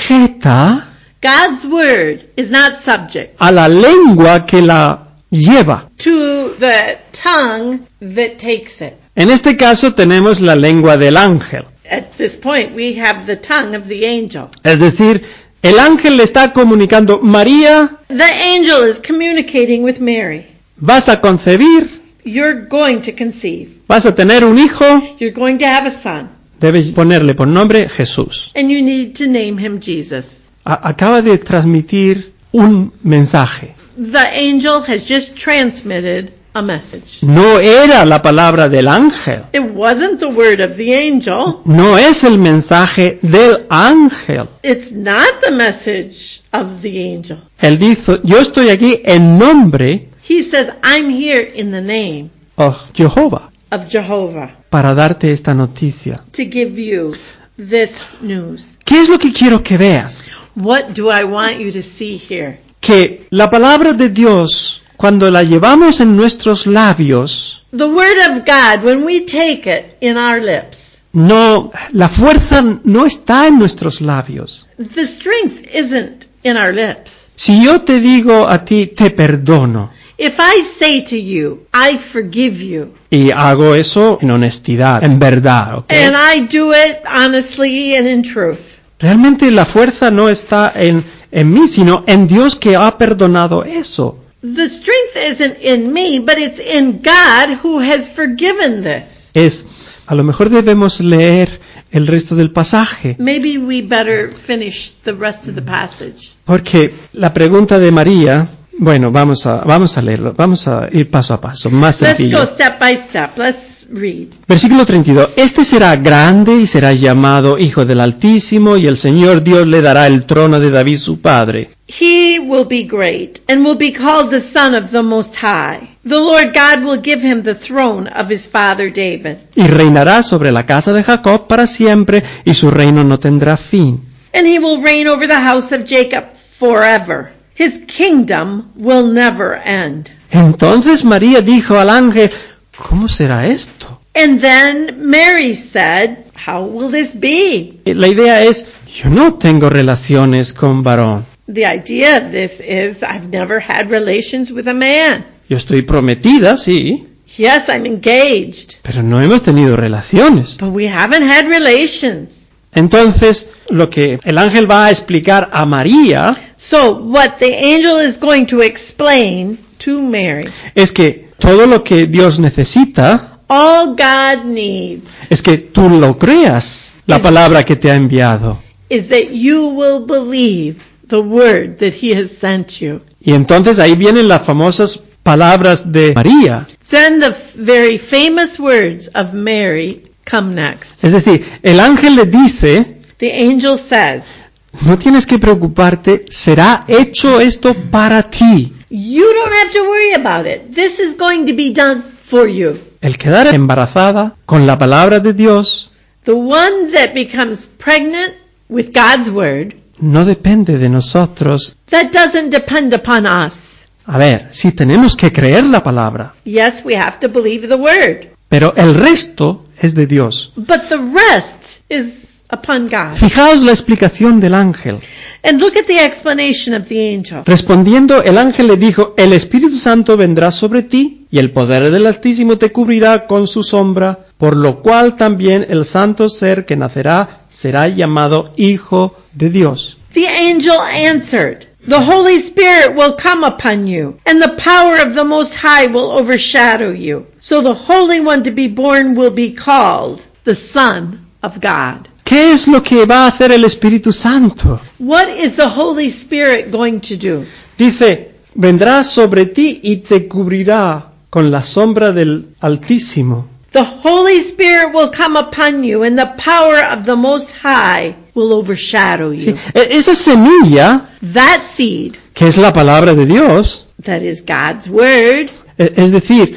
sujeta God's word is not subject a la lengua que la lleva. to the tongue that takes it. En este caso tenemos la lengua del ángel. At this point we have the tongue of the angel. Es decir, el ángel le está comunicando, María, The angel is communicating with Mary. vas a concebir, You're going to conceive. vas a tener un hijo, You're going to have a son. debes ponerle por nombre Jesús. And you need to name him Jesus. A- acaba de transmitir un mensaje. The angel has just transmitted a message. No era la palabra del ángel. It wasn't the word of the angel. No es el mensaje del ángel. It's not the message of the angel. Él dijo, yo estoy aquí en nombre He says, I'm here in the name de Jehová of Jehovah para darte esta noticia. to give you this news. ¿Qué es lo que quiero que veas? What do I want you to see here? Que la palabra de Dios, cuando la llevamos en nuestros labios, The word of God, when we take it in our lips, no, la fuerza no está en nuestros labios. the strength isn't in our lips. Si yo te digo a ti, te perdono, If I say to you, I forgive you, y hago eso en honestidad, en verdad, ¿ok? and I do it honestly and in truth, Realmente la fuerza no está en, en mí, sino en Dios que ha perdonado eso. the strength isn't in me, but it's in God who has forgiven this. Es, a lo mejor debemos leer el resto del pasaje, Maybe we better finish the rest of the passage. porque la pregunta de María, bueno, vamos a, vamos a leerlo, vamos a ir paso a paso, más Let's sencillo. go step by step. Let's read. Versículo treinta y dos. Este será grande y será llamado Hijo del Altísimo, y el Señor Dios le dará el trono de David su padre. He will be great and will be called the Son of the Most High. The Lord God will give him the throne of his father David, Y reinará sobre la casa de Jacob para siempre, y su reino no tendrá fin. and he will reign over the house of Jacob forever. His kingdom will never end. Entonces María dijo al ángel, ¿cómo será esto? And then Mary said, how will this be? La idea es, yo no tengo relaciones con varón. The idea of this is I've never had relations with a man. Yo estoy prometida, sí, Yes, I'm engaged, pero no hemos tenido relaciones. but we haven't had relations. Entonces, lo que el ángel va a explicar a María So what the angel is going to explain to Mary, es que todo lo que Dios necesita all God needs es que tú lo creas, la palabra que te ha enviado. is that you will believe the word that he has sent you. Y entonces ahí vienen las famosas palabras de María. Then the f- very famous words of Mary come next. Es decir, el ángel le dice, The angel says, no tienes que preocuparte, será hecho esto para ti. you don't have to worry about it. This is going to be done for you. El quedar embarazada con la palabra de Dios The one that becomes pregnant with God's word, no depende de nosotros. that doesn't depend upon us. A ver, sí tenemos que creer la palabra, Yes, we have to believe the word, pero el resto es de Dios. but the rest is upon God. Fijaos la explicación del ángel. And look at the explanation of the angel. Respondiendo, el ángel le dijo, el Espíritu Santo vendrá sobre ti, y el poder del Altísimo te cubrirá con su sombra, por lo cual también el santo ser que nacerá será llamado Hijo de Dios. The angel answered, the Holy Spirit will come upon you, and the power of the Most High will overshadow you. So the Holy One to be born will be called the Son of God. ¿Qué es lo que va a hacer el Espíritu Santo? What is the Holy Spirit going to do? Dice, vendrá sobre ti y te cubrirá con la sombra del Altísimo. The Holy Spirit will come upon you, and the power of the Most High will overshadow Sí, you. e- esa semilla, That seed, que es la palabra de Dios, that is God's Word, e- es decir,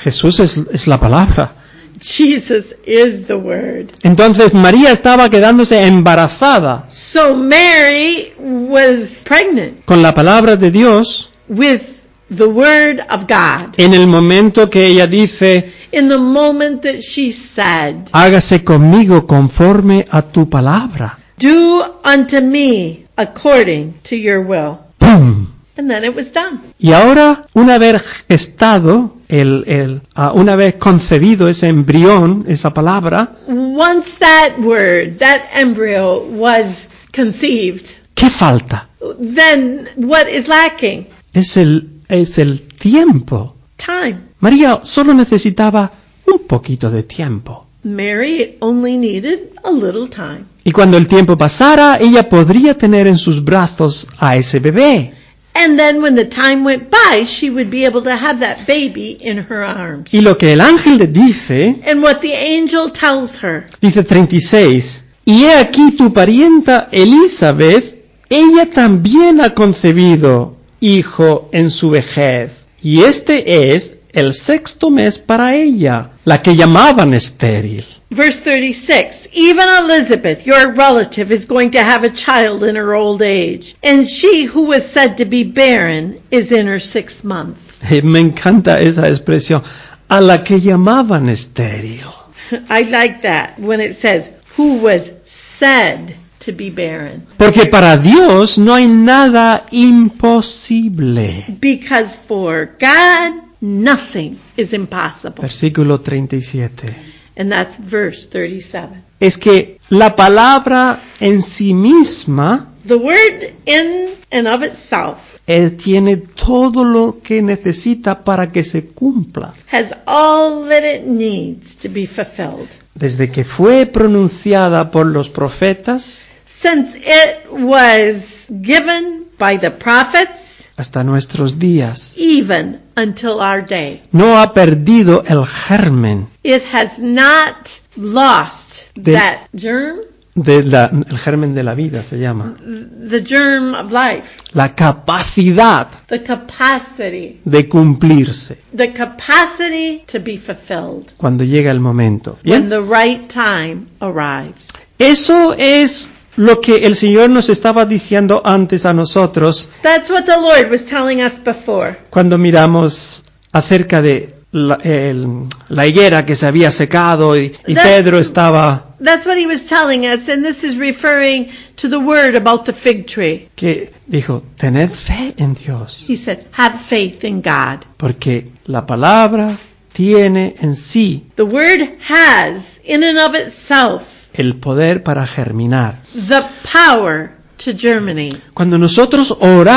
Jesús es, es la palabra. Jesus is the Word. Entonces María estaba quedándose embarazada So Mary was pregnant con la palabra de Dios with the Word of God. en el momento que ella dice, In the moment that she said, hágase conmigo conforme a tu palabra. do unto me according to your will. ¡Pum! And then it was done. Y ahora, una vez gestado, el, el, uh, una vez concebido ese embrión, esa palabra, Once that word, that embryo was conceived, ¿qué falta? then what is lacking? Es el, es el tiempo. Time. María solo necesitaba un poquito de tiempo. Mary only needed a little time. Y cuando el tiempo pasara, ella podría tener en sus brazos a ese bebé. And then when the time went by, she would be able to have that baby in her arms. Y lo que el ángel le dice, And what the angel tells her, dice treinta y seis, y he aquí tu parienta Elizabeth, ella también ha concebido hijo en su vejez. Y este es el sexto mes para ella, la que llamaban estéril. verse thirty-six, even Elizabeth, your relative, is going to have a child in her old age, and she who was said to be barren is in her sixth month. Eh, Me encanta esa expresión, a la que llamaban estéril. I like that when it says, who was said to be barren. Porque para Dios no hay nada imposible. Because for God, nothing is impossible. Versículo treinta y siete. And that's verse thirty-seven. Es que la palabra en sí misma The word in and of itself eh, tiene todo lo que necesita para que se cumpla. has all that it needs to be fulfilled. Desde que fue pronunciada por los profetas Since it was given by the prophets, hasta nuestros días, even until our day, no ha perdido el germen it has not lost De- that germ, de la, el germen de la vida se llama, the germ of life, la capacidad the capacity, de cumplirse the capacity to be fulfilled cuando llega el momento. when ¿Bien? the right time arrives. Eso es lo que el Señor nos estaba diciendo antes a nosotros That's what the Lord was telling us before. cuando miramos acerca de la, el- la higuera que se había secado y, y That's- Pedro estaba, That's what he was telling us, and this is referring to the word about the fig tree. que dijo, tened fe en Dios, He said, have faith in God. porque la palabra tiene en sí The word has, in and of itself, el poder para germinar. the power to germinate. Cuando nosotros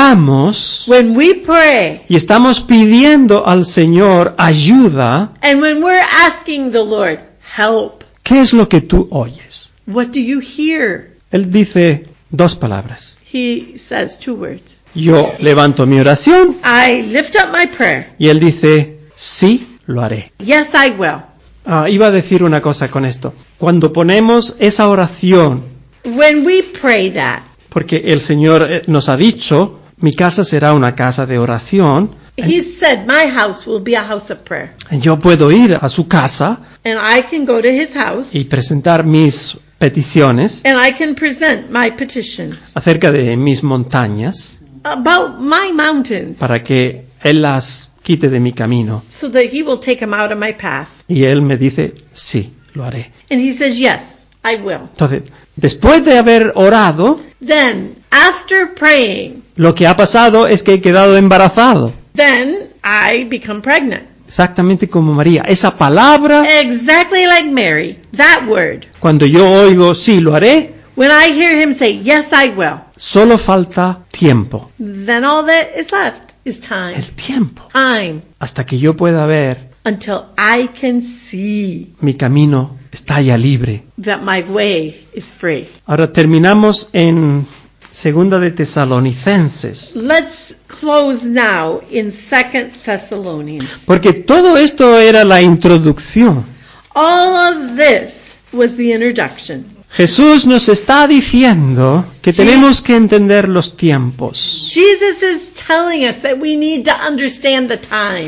oramos When we pray, y estamos pidiendo al Señor ayuda, and when we're asking the Lord, help, ¿qué es lo que tú oyes? what do you hear? Él dice dos palabras. He says two words. Yo levanto mi oración I lift up my prayer. y él dice, sí, lo haré. Yes, I will. Ah, iba a decir una cosa con esto. Cuando ponemos esa oración, When we pray that, porque el Señor eh, nos ha dicho, mi casa será una casa de oración, He said, my house will be a house of prayer. yo puedo ir a su casa And I can go to His house, y presentar mis peticiones and I can present my petitions acerca de mis montañas about my mountains, para que Él las quite de mi camino. so that He will take them out of my path. Y Él me dice, sí, lo haré. And He says, yes, I will. Entonces, después de haber orado, Then, after praying, lo que ha pasado es que he quedado embarazado. then I become pregnant. Exactamente como María. Esa palabra, Exactly like Mary, that word. cuando yo oigo, sí, lo haré, When I hear Him say, yes, I will, solo falta tiempo. then all that is left is time. El tiempo. Time. Hasta que yo pueda ver, Until I can see mi camino está ya libre. that my way is free. Ahora terminamos en Segunda de Tesalonicenses. Let's close now in Second Thessalonians. Porque todo esto era la introducción. All of this was the introduction. Jesús nos está diciendo que Sí. tenemos que entender los tiempos. Jesus is telling us that we need to understand the times.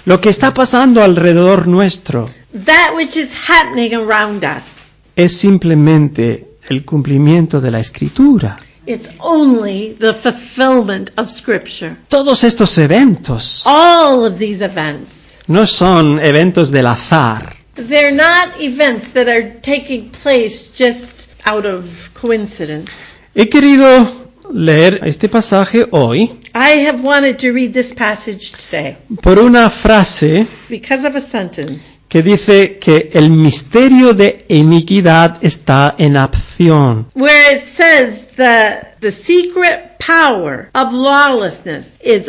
lo que está pasando alrededor nuestro that which is happening around us. es simplemente el cumplimiento de la Escritura. It's only the fulfillment of Scripture. Todos estos eventos All of these events, no son eventos del azar. they're not events that are taking place just out of coincidence. He querido leer este pasaje hoy I have wanted to read this passage today por una frase because of a sentence que dice que el misterio de iniquidad está en acción. where it says that the secret power of lawlessness is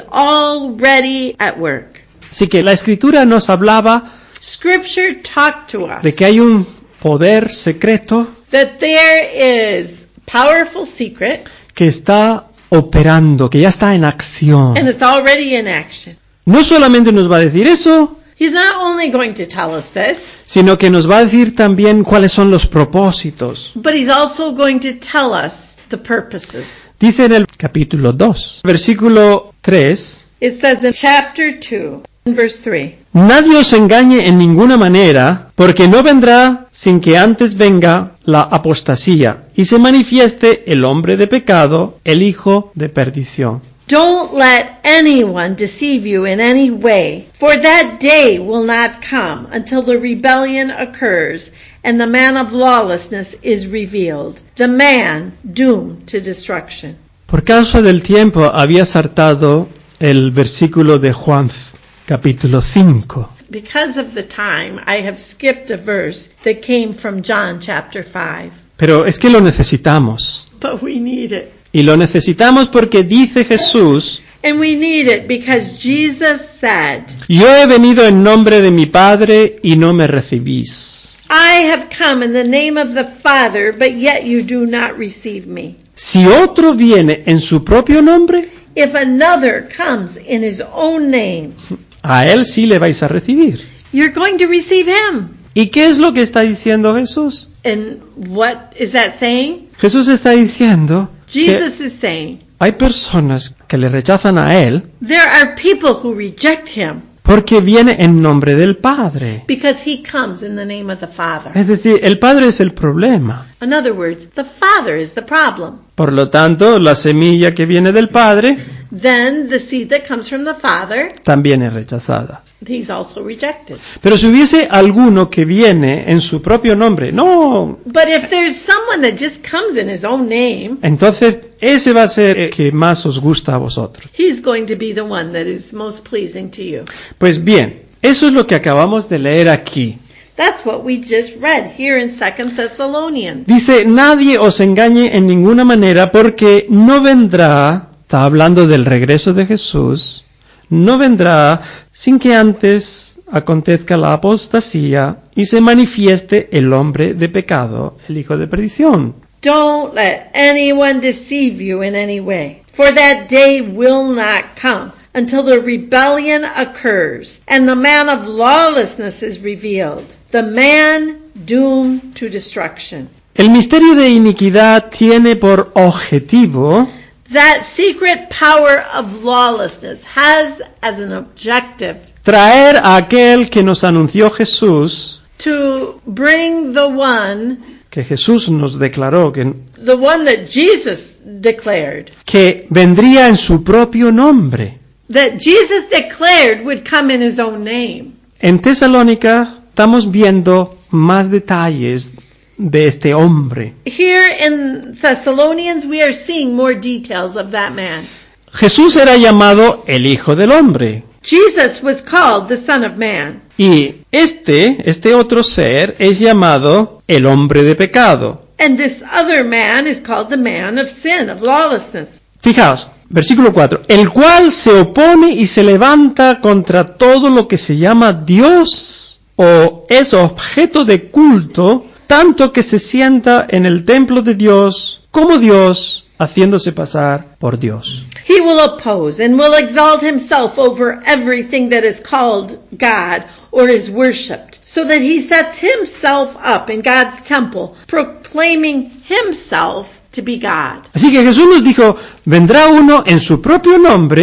already at work. Así que la Escritura nos hablaba Scripture talked to us de que hay un poder secreto that there is powerful secret que está operando, que ya está en acción. and it's already in action. No solamente nos va a decir eso, He's not only going to tell us this, sino que nos va a decir también cuáles son los propósitos. but he's also going to tell us the purposes. Dice en el capítulo dos, versículo tres, It says in chapter two, in verse three, nadie os engañe en ninguna manera, porque no vendrá sin que antes venga la apostasía y se manifieste el hombre de pecado, el hijo de perdición. don't let anyone deceive you in any way, for that day will not come until the rebellion occurs and the man of lawlessness is revealed, the man doomed to destruction. Por causa del tiempo había saltado el versículo de Juan capítulo cinco. Because of the time, I have skipped a verse that came from John chapter five, Pero es que lo necesitamos. but we need it. Y lo necesitamos porque dice Jesús, And we need it because Jesus said, yo he venido en nombre de mi Padre y no me recibís. I have come in the name of the Father, but yet you do not receive me. Si otro viene en su propio nombre, If another comes in his own name, a él sí le vais a recibir. you're going to receive him. ¿Y qué es lo que está diciendo Jesús? And what is that saying? Jesús está diciendo que Jesus is saying, hay personas que le rechazan a él there are people who reject him porque viene en nombre del Padre. because he comes in the name of the Father. Es decir, el Padre es el problema. In other words, the Father is the problem. Por lo tanto, la semilla que viene del Padre Then the seed that comes from the Father, también es rechazada. he's also rejected. Pero si hubiese alguno que viene en su propio nombre, no, But if there's someone that just comes in his own name, entonces ese va a ser el que más os gusta a vosotros. he's going to be the one that is most pleasing to you. Pues bien, eso es lo que acabamos de leer aquí. That's what we just read here in Second Thessalonians. Dice, nadie os engañe en ninguna manera porque no vendrá, está hablando del regreso de Jesús, no vendrá sin que antes acontezca la apostasía y se manifieste el hombre de pecado, el hijo de perdición. Don't let anyone deceive you in any way, for that day will not come until the rebellion occurs and the man of lawlessness is revealed, the man doomed to destruction. El misterio de iniquidad tiene por objetivo That secret power of lawlessness has as an objective traer a aquel que nos anunció Jesús, to bring the one, que Jesús nos declaró que, the one that Jesus declared, que vendría en su propio nombre. that Jesus declared would come in his own name. En Tesalónica estamos viendo más detalles de este hombre. Here in Thessalonians, we are seeing more details of that man. Jesús era llamado el Hijo del Hombre. Jesus was called the Son of Man. Y este, este otro ser es llamado el hombre de pecado. And this other man is called the man of sin, of lawlessness. Fijaos, versículo cuatro. El cual se opone y se levanta contra todo lo que se llama Dios o es objeto de culto, tanto que se sienta en el templo de Dios como Dios, haciéndose pasar por Dios. He will oppose and will exalt himself over everything that is called God or is worshipped, so that he sets himself up in God's temple, proclaiming himself to be God. Así que Jesús nos dijo, vendrá uno en su propio nombre,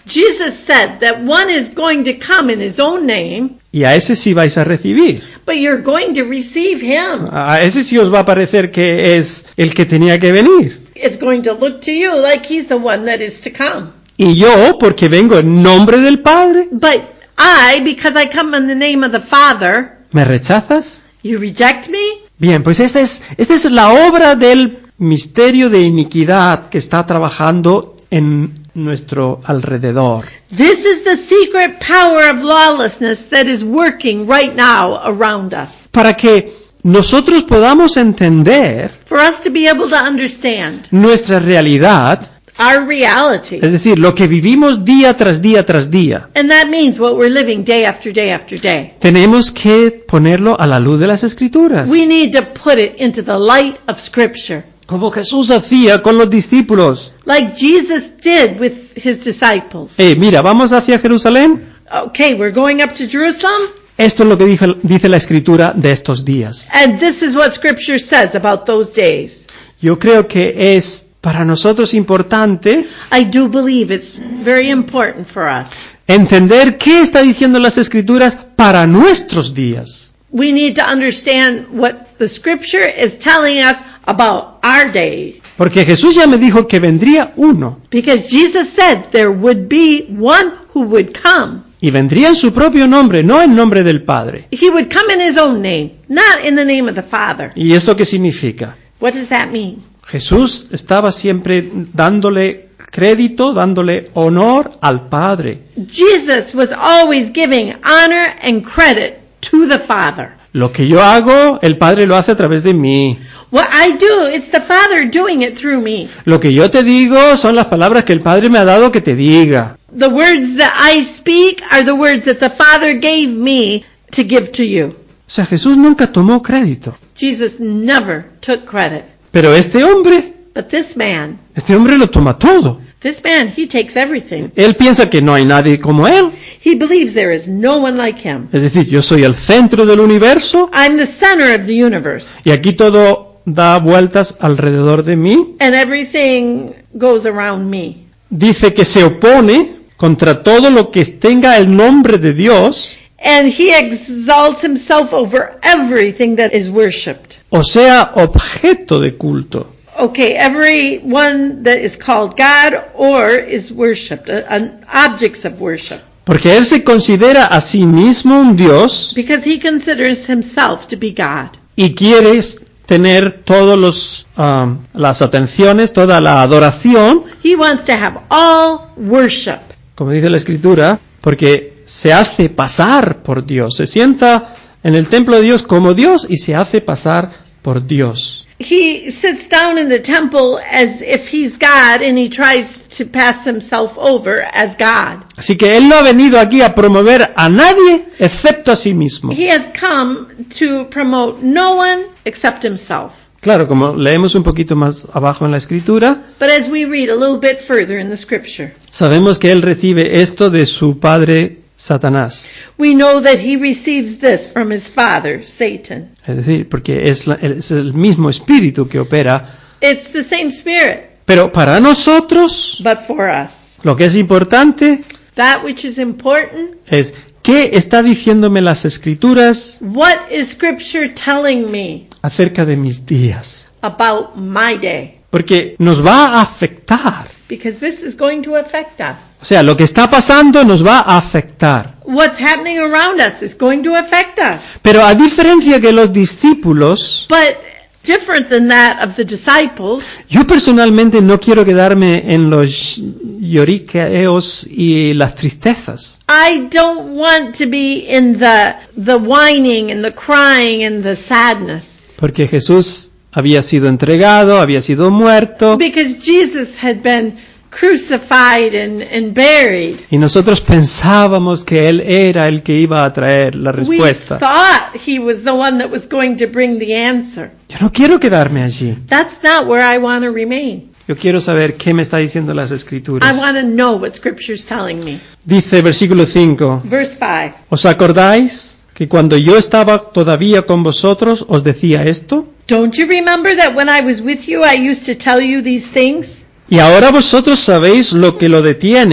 Jesus said that one is going to come in his own name, y a ese sí vais a recibir. but you're going to receive him. A ese sí os va a parecer que es el que tenía que venir. It's going to look to you like he's the one that is to come. Y yo, porque vengo en nombre del Padre, But I, because I come in the name of the Father, ¿me rechazas? you reject me? Bien, pues esta es, esta es la obra del misterio de iniquidad que está trabajando en nuestro alrededor. This is the secret power of lawlessness that is working right now around us. Para que nosotros podamos entender For us to be able to understand nuestra realidad, our reality. es decir, lo que vivimos día tras día tras día, And that means what we're living day after day after day. tenemos que ponerlo a la luz de las Escrituras. We need to put it into the light of Scripture. Como Jesús hacía con los discípulos. Like Jesus did with his disciples. Eh, mira, vamos hacia Jerusalén. Okay, we're going up to Jerusalem. Esto es lo que dice, dice la Escritura de estos días. And this is what Scripture says about those days. Yo creo que es para nosotros importante I do believe it's very important for us. entender qué está diciendo las Escrituras para nuestros días. We need to understand what the Scripture is telling us about our day. Porque Jesús ya me dijo que vendría uno. Because Jesus said there would be one who would come. Y vendría en su propio nombre, no en nombre del Padre. He would come in his own name, not in the name of the Father. ¿Y esto qué significa? What does that mean? Jesús estaba siempre dándole crédito, dándole honor al Padre. Jesus was always giving honor and credit to the Father. Lo que yo hago, el Padre lo hace a través de mí. What I do, it's the Father doing it through me. Lo que yo te digo son las palabras que el Padre me ha dado que te diga. The words that I speak are the words that the Father gave me to give to you. O sea, Jesús nunca tomó crédito. Jesus never took credit. Pero este hombre, But this man, este hombre lo toma todo. this man, he takes everything. Él piensa que no hay nadie como él. He believes there is no one like him. Es decir, yo soy el centro del universo I'm the center of the universe. y aquí todo da vueltas alrededor de mí. And everything goes around me. Dice que se opone contra todo lo que tenga el nombre de Dios, And he exalts himself over everything that is worshipped. o sea, objeto de culto. Okay, everyone that is called God or is worshipped, uh, uh, objects of worship. Porque él se considera a sí mismo un Dios Because he considers himself to be God. y quiere tener todos los um, las atenciones, toda la adoración, He wants to have all worship. como dice la Escritura, porque se hace pasar por Dios, se sienta en el templo de Dios como Dios y se hace pasar por Dios. He sits down in the temple as if he's God and he tries to pass himself over as God. Así que él no ha venido aquí a promover a nadie excepto a sí mismo. He has come to promote no one except himself. Claro, como leemos un poquito más abajo en la Escritura, But as we read a little bit further in the scripture, sabemos que él recibe esto de su padre Satanás. we know that he receives this from his father, Satan. Es decir, porque es, la- es el mismo espíritu que opera. It's the same spirit, Pero para nosotros, but for us. lo que es importante That which is important, es qué está diciéndome las Escrituras what is scripture telling me acerca de mis días. about my day? Porque nos va a afectar. Because this is going to affect us. O sea, lo que está pasando nos va a afectar. What's happening around us is going to affect us. Pero a diferencia que los discípulos, But different than that of the disciples, yo personalmente no quiero quedarme en los lloriqueos y las tristezas. I don't want to be in the the whining and the crying and the sadness. Porque Jesús había sido entregado, había sido muerto, Because Jesus had been crucified and, and buried. y nosotros pensábamos que Él era el que iba a traer la We respuesta. thought he was the one that was going to bring the answer. Yo no quiero quedarme allí. That's not where I want to remain. Yo quiero saber qué me está diciendo las I Escrituras. want to know what Scripture's telling me. Dice versículo cinco, Verse five. ¿os acordáis que cuando yo estaba todavía con vosotros os decía esto? Don't you remember that when I was with you I used to tell you these things? Y ahora vosotros sabéis lo que lo detiene,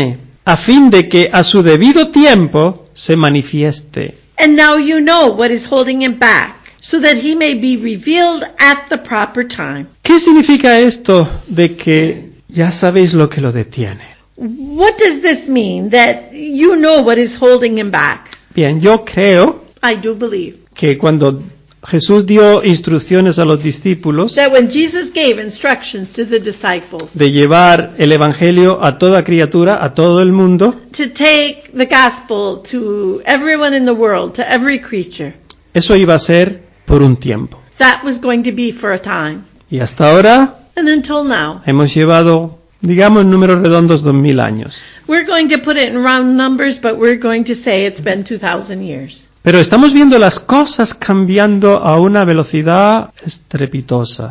a fin de que a su debido tiempo se manifieste. And now you know what is holding him back, so that he may be revealed at the proper time. ¿Qué significa esto de que ya sabéis lo que lo detiene? What does this mean, that you know what is holding him back? Bien, yo creo I do believe que cuando Jesús dio instrucciones a los discípulos that when Jesus gave instructions to the disciples de llevar el evangelio a toda criatura, a todo el mundo, to take the gospel to everyone in the world, to every creature, eso iba a ser por un tiempo. that was going to be for a time. Y hasta ahora And until now, hemos llevado, digamos, en números redondos, dos mil años. we're going to put it in round numbers, but we're going to say it's been two thousand years. Pero estamos viendo las cosas cambiando a una velocidad estrepitosa.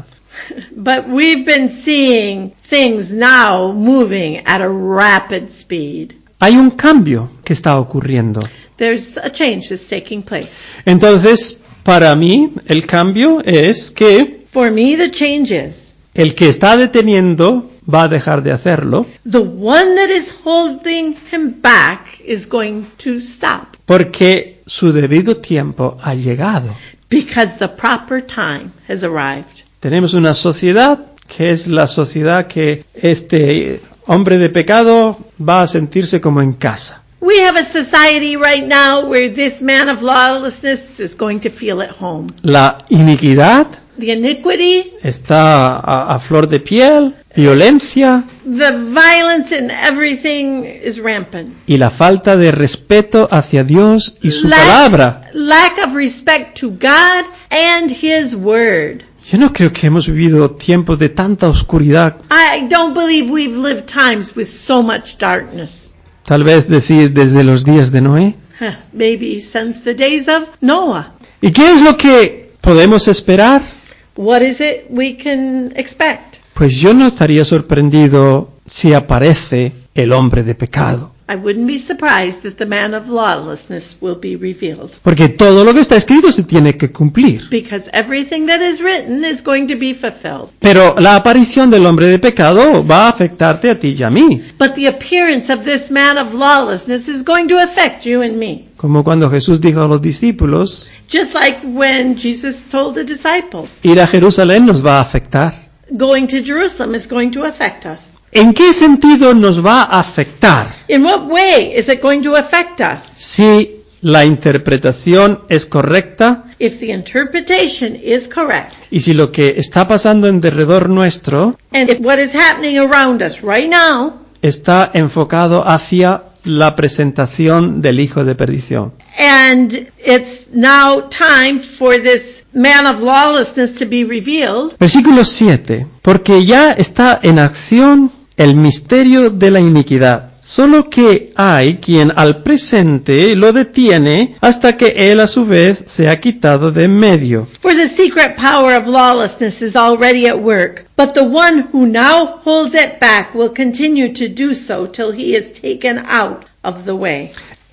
But we've been seeing things now moving at a rapid speed. Hay un cambio que está ocurriendo. There's a change that's taking place. Entonces, para mí, el cambio es que For me, the change is el que está deteniendo va a dejar de hacerlo, the one that is holding him back is going to stop porque su debido tiempo ha llegado. because the proper time has arrived. Tenemos una sociedad que es la sociedad que este hombre de pecado va a sentirse como en casa. We have a society right now where this man of lawlessness is going to feel at home. La iniquidad The iniquity, está a, a flor de piel, violencia the violence and everything is rampant. y la falta de respeto hacia Dios y su palabra. lack of respect to God and His Word. Yo no creo que hemos vivido tiempos de tanta oscuridad. I don't believe we've lived times with so much darkness. Tal vez decir desde los días de Noé. Huh, maybe since the days of Noah. ¿Y qué es lo que podemos esperar? What is it we can expect? Pues yo no estaría sorprendido si aparece el hombre de pecado. I wouldn't be surprised that the man of lawlessness will be revealed. Porque todo lo que está escrito se tiene que cumplir. Because everything that is written is going to be fulfilled. Pero la aparición del hombre de pecado va a afectarte a ti y a mí. But the appearance of this man of lawlessness is going to affect you and me. Como cuando Jesús dijo a los discípulos, Just like when Jesus told the disciples, ir a Jerusalén nos va a afectar. going to Jerusalem is going to affect us. ¿En qué sentido nos va a afectar? In what way is it going to affect us? Si la interpretación es correcta If the interpretation is correct, y si lo que está pasando en derredor nuestro and if what is happening around us right now está enfocado hacia la presentación del hijo de perdición. and it's now time for this man of lawlessness to be revealed, Versículo siete. Porque ya está en acción el misterio de la iniquidad. Solo que hay quien al presente lo detiene hasta que él a su vez se ha quitado de en medio. for the secret power of lawlessness is already at work, but the one who now holds it back will continue to do so till he is taken out of the way.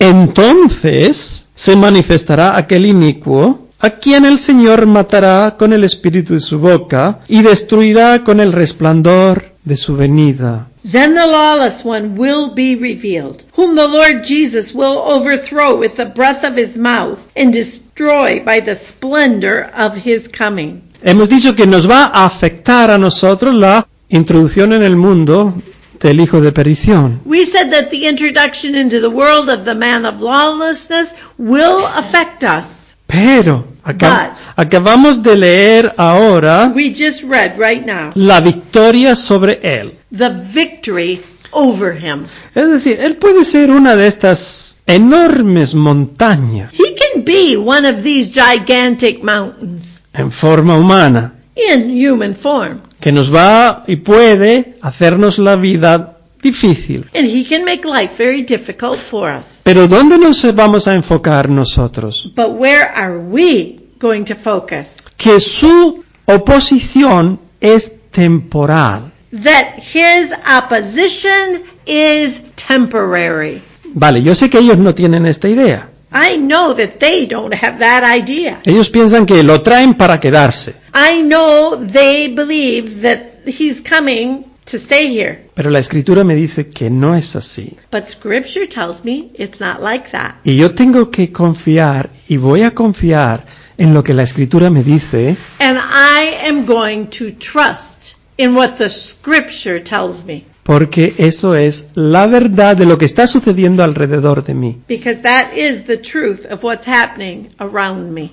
Entonces se manifestará aquel inicuo, a quien el Señor matará con el espíritu de su boca y destruirá con el resplandor de su venida. Then the lawless one will be revealed, whom the Lord Jesus will overthrow with the breath of his mouth and destroy by the splendor of his coming. Hemos dicho que nos va a afectar a nosotros la introducción en el mundo del hijo de perdición. We said that the introduction into the world of the man of lawlessness will affect us. Pero acá, acabamos de leer ahora We just read right now la victoria sobre él. the victory over him. Es decir, él puede ser una de estas enormes montañas He can be one of these gigantic mountains en forma humana in human form. que nos va y puede hacernos la vida difícil. And he can make life very difficult for us. Pero ¿dónde nos vamos a enfocar nosotros? But where are we going to focus? Que su oposición es temporal. That his opposition is temporary. Vale, yo sé que ellos no tienen esta idea. I know that they don't have that idea. Ellos piensan que lo traen para quedarse. I know they believe that he's coming to stay here. Pero la Escritura me dice que no es así. But Scripture tells me it's not like that. Y yo tengo que confiar, y voy a confiar en lo que la Escritura me dice, And I am going to trust in what the Scripture tells me. porque eso es la verdad de lo que está sucediendo alrededor de mí. Because that is the truth of what's happening around me.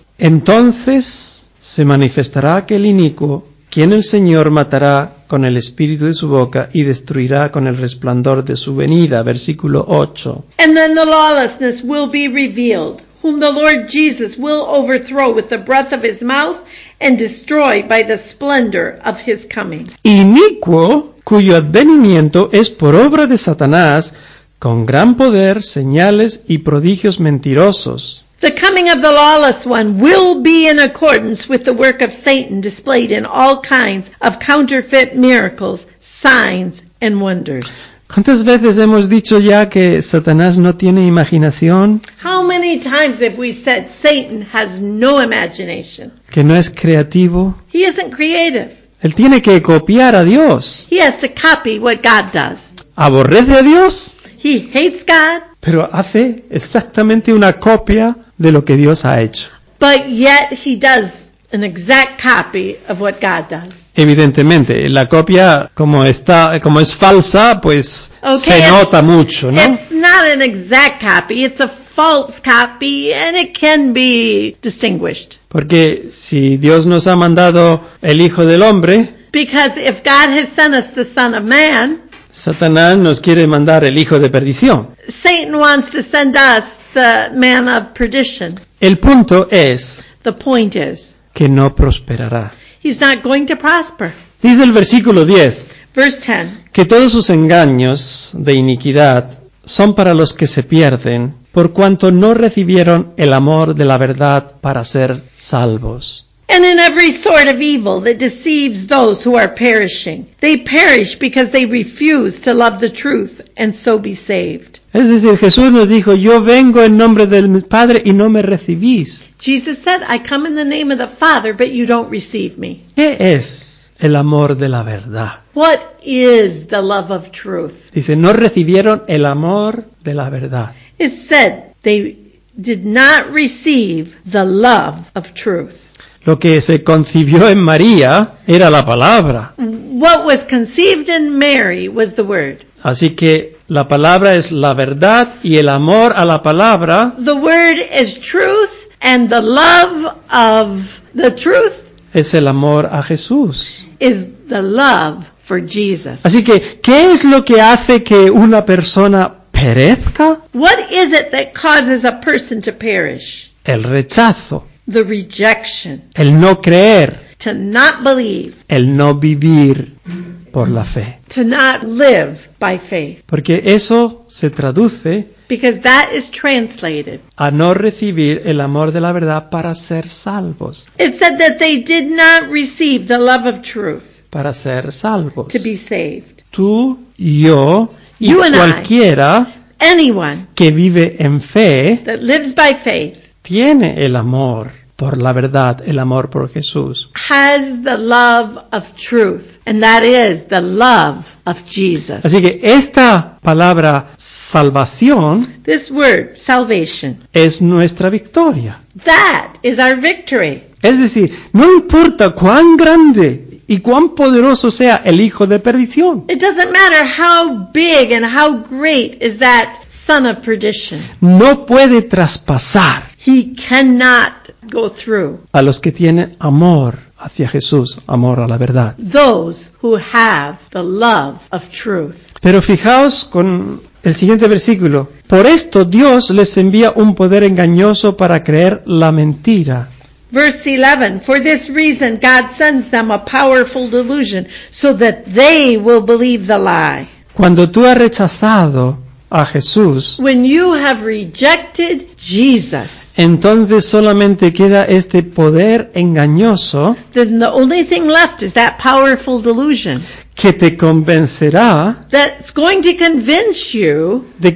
Entonces se manifestará aquel inicuo, quien el Señor matará con el espíritu de su boca y destruirá con el resplandor de su venida. Versículo ocho. And then the lawlessness will be revealed, whom the Lord Jesus will overthrow with the breath of his mouth and destroy by the splendor of his coming. Inicuo, cuyo advenimiento es por obra de Satanás, con gran poder, señales y prodigios mentirosos. The coming of the lawless one will be in accordance with the work of Satan displayed in all kinds of counterfeit miracles, signs, and wonders. ¿Cuántas veces hemos dicho ya que Satanás no tiene imaginación, How many times have we said Satan has no imagination? que no es creativo? He isn't creative. Él tiene que copiar a Dios. He has to copy what God does. Aborrece a Dios, He hates God, pero hace exactamente una copia de lo que Dios ha hecho. but yet he does an exact copy of what God does. Evidentemente, la copia, como está, como es falsa, pues Okay, se it's- nota mucho, ¿no? It's not an exact copy, it's a false copy, and it can be distinguished. Porque si Dios nos ha mandado el Hijo del Hombre, Because if God has sent us the Son of Man, Satanás nos quiere mandar el Hijo de perdición. Satan wants to send us the man of perdition. El punto es The point is, que no prosperará. he's not going to prosper. Dice el versículo diez, Verse ten. que todos sus engaños de iniquidad son para los que se pierden, por cuanto no recibieron el amor de la verdad para ser salvos. And in every sort of evil that deceives those who are perishing. They perish because they refuse to love the truth and so be saved. Es decir, Jesús nos dijo, yo vengo en nombre del Padre y no me recibís. Jesus said, I come in the name of the Father, but you don't receive me. ¿Qué es el amor de la verdad? What is the love of truth? Dice, no recibieron el amor de la verdad. It said they did not receive the love of truth. Lo que se concibió en María era la palabra. What was conceived in Mary was the word. Así que la palabra es la verdad y el amor a la palabra The word is truth, and the love of the truth es el amor a Jesús. is the love for Jesus. Así que, ¿qué es lo que hace que una persona perezca? What is it that causes a person to perish? El rechazo, The rejection, el no creer, to not believe, el no vivir por la fe. to not live by faith. Porque eso se traduce Because that is translated. a no recibir el amor de la verdad para ser salvos. It said that they did not receive the love of truth Para ser salvos. to be saved. Tú, yo y You and I. cualquiera Anyone que vive en fe that lives by faith tiene el amor por la verdad, el amor por Jesús. has the love of truth, and that is the love of Jesus. Así que esta palabra salvación This word, salvation, es nuestra victoria. that is our victory. Es decir, no importa cuán grande y cuán poderoso sea el hijo de perdición, It doesn't matter how big and how great is that son of perdition. no puede traspasar He cannot go through a los que tienen amor hacia Jesús, amor a la verdad. those who have the love of truth. Pero fijaos con el siguiente versículo. Por esto Dios les envía un poder engañoso para creer la mentira. Verse eleven, for this reason God sends them a powerful delusion so that they will believe the lie. Cuando tú has rechazado a Jesús, When you have rejected Jesus, entonces solamente queda este poder engañoso then the only thing left is that powerful delusion que te convencerá that's going to convince you de que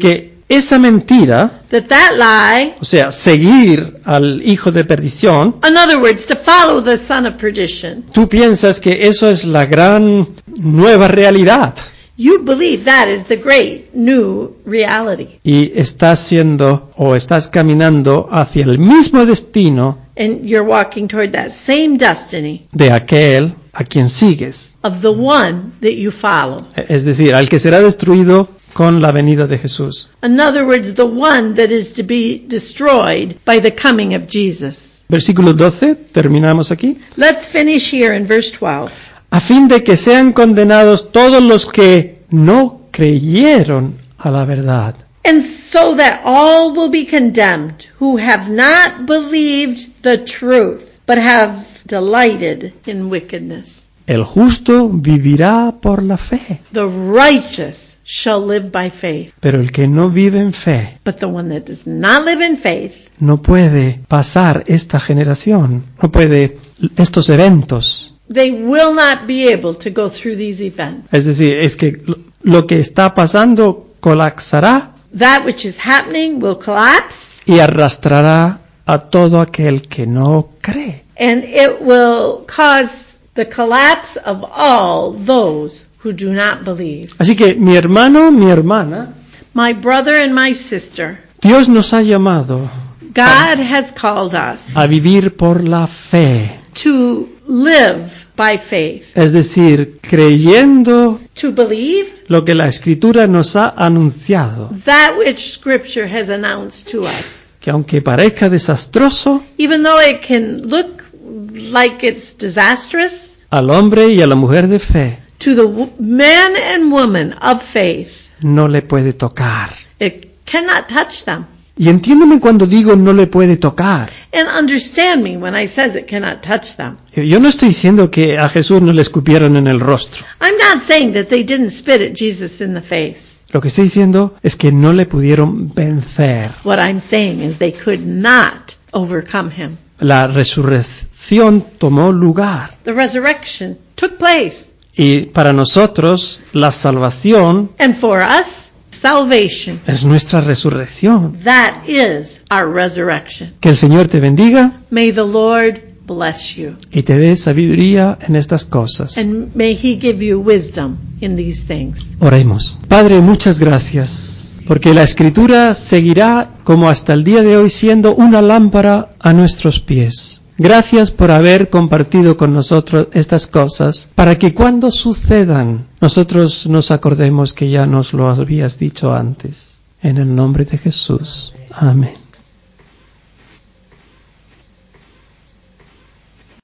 esa mentira, that that lie, o sea, seguir al hijo de perdición, in other words, to follow the son of perdition, tú piensas que eso es la gran nueva realidad you believe that is the great new reality. y estás siendo o estás caminando hacia el mismo destino And you're walking toward that same destiny de aquel a quien sigues, of the one that you follow. es decir, al que será destruido con la venida de Jesús. In other words, the one that is to be destroyed by the coming of Jesus. Versículo doce, terminamos aquí. Let's finish here in verse twelve. A fin de que sean condenados todos los que no creyeron a la verdad. And so that all will be condemned who have not believed the truth, but have delighted in wickedness. El justo vivirá por la fe, The righteous shall live by faith, pero el que no vive en fe but the one that does not live in faith no puede pasar esta generación, no puede estos eventos. they will not be able to go through these events. Es decir, es que lo, lo que está pasando colapsará That which is happening will collapse, y arrastrará a todo aquel que no cree. and it will cause the collapse of all those who do not believe. Así que mi hermano, mi hermana, My brother and my sister, Dios nos ha llamado God has called us a vivir por la fe. to live by faith, Es decir, creyendo to believe lo que la Escritura nos ha anunciado, that which Scripture has announced to us. que aunque parezca desastroso, Even though it can look like it's disastrous, al hombre y a la mujer de fe to the w- man and woman of faith, no le puede tocar. it cannot touch them. Y entiéndeme cuando digo no le puede tocar. And understand me when I says it cannot touch them. Yo no estoy diciendo que a Jesús no le escupieron en el rostro. I'm not saying that they didn't spit at Jesus in the face. Lo que estoy diciendo es que no le pudieron vencer. What I'm saying is they could not overcome him. La resurrección tomó lugar. The resurrection took place. Y para nosotros, la salvación And for us, salvation, es nuestra resurrección. that is our resurrection. Que el Señor te bendiga May the Lord bless you. y te dé sabiduría en estas cosas. And may he give you wisdom in these things. Oremos. Padre, muchas gracias, porque la Escritura seguirá como hasta el día de hoy siendo una lámpara a nuestros pies. Gracias por haber compartido con nosotros estas cosas, para que cuando sucedan, nosotros nos acordemos que ya nos lo habías dicho antes. En el nombre de Jesús. Amén.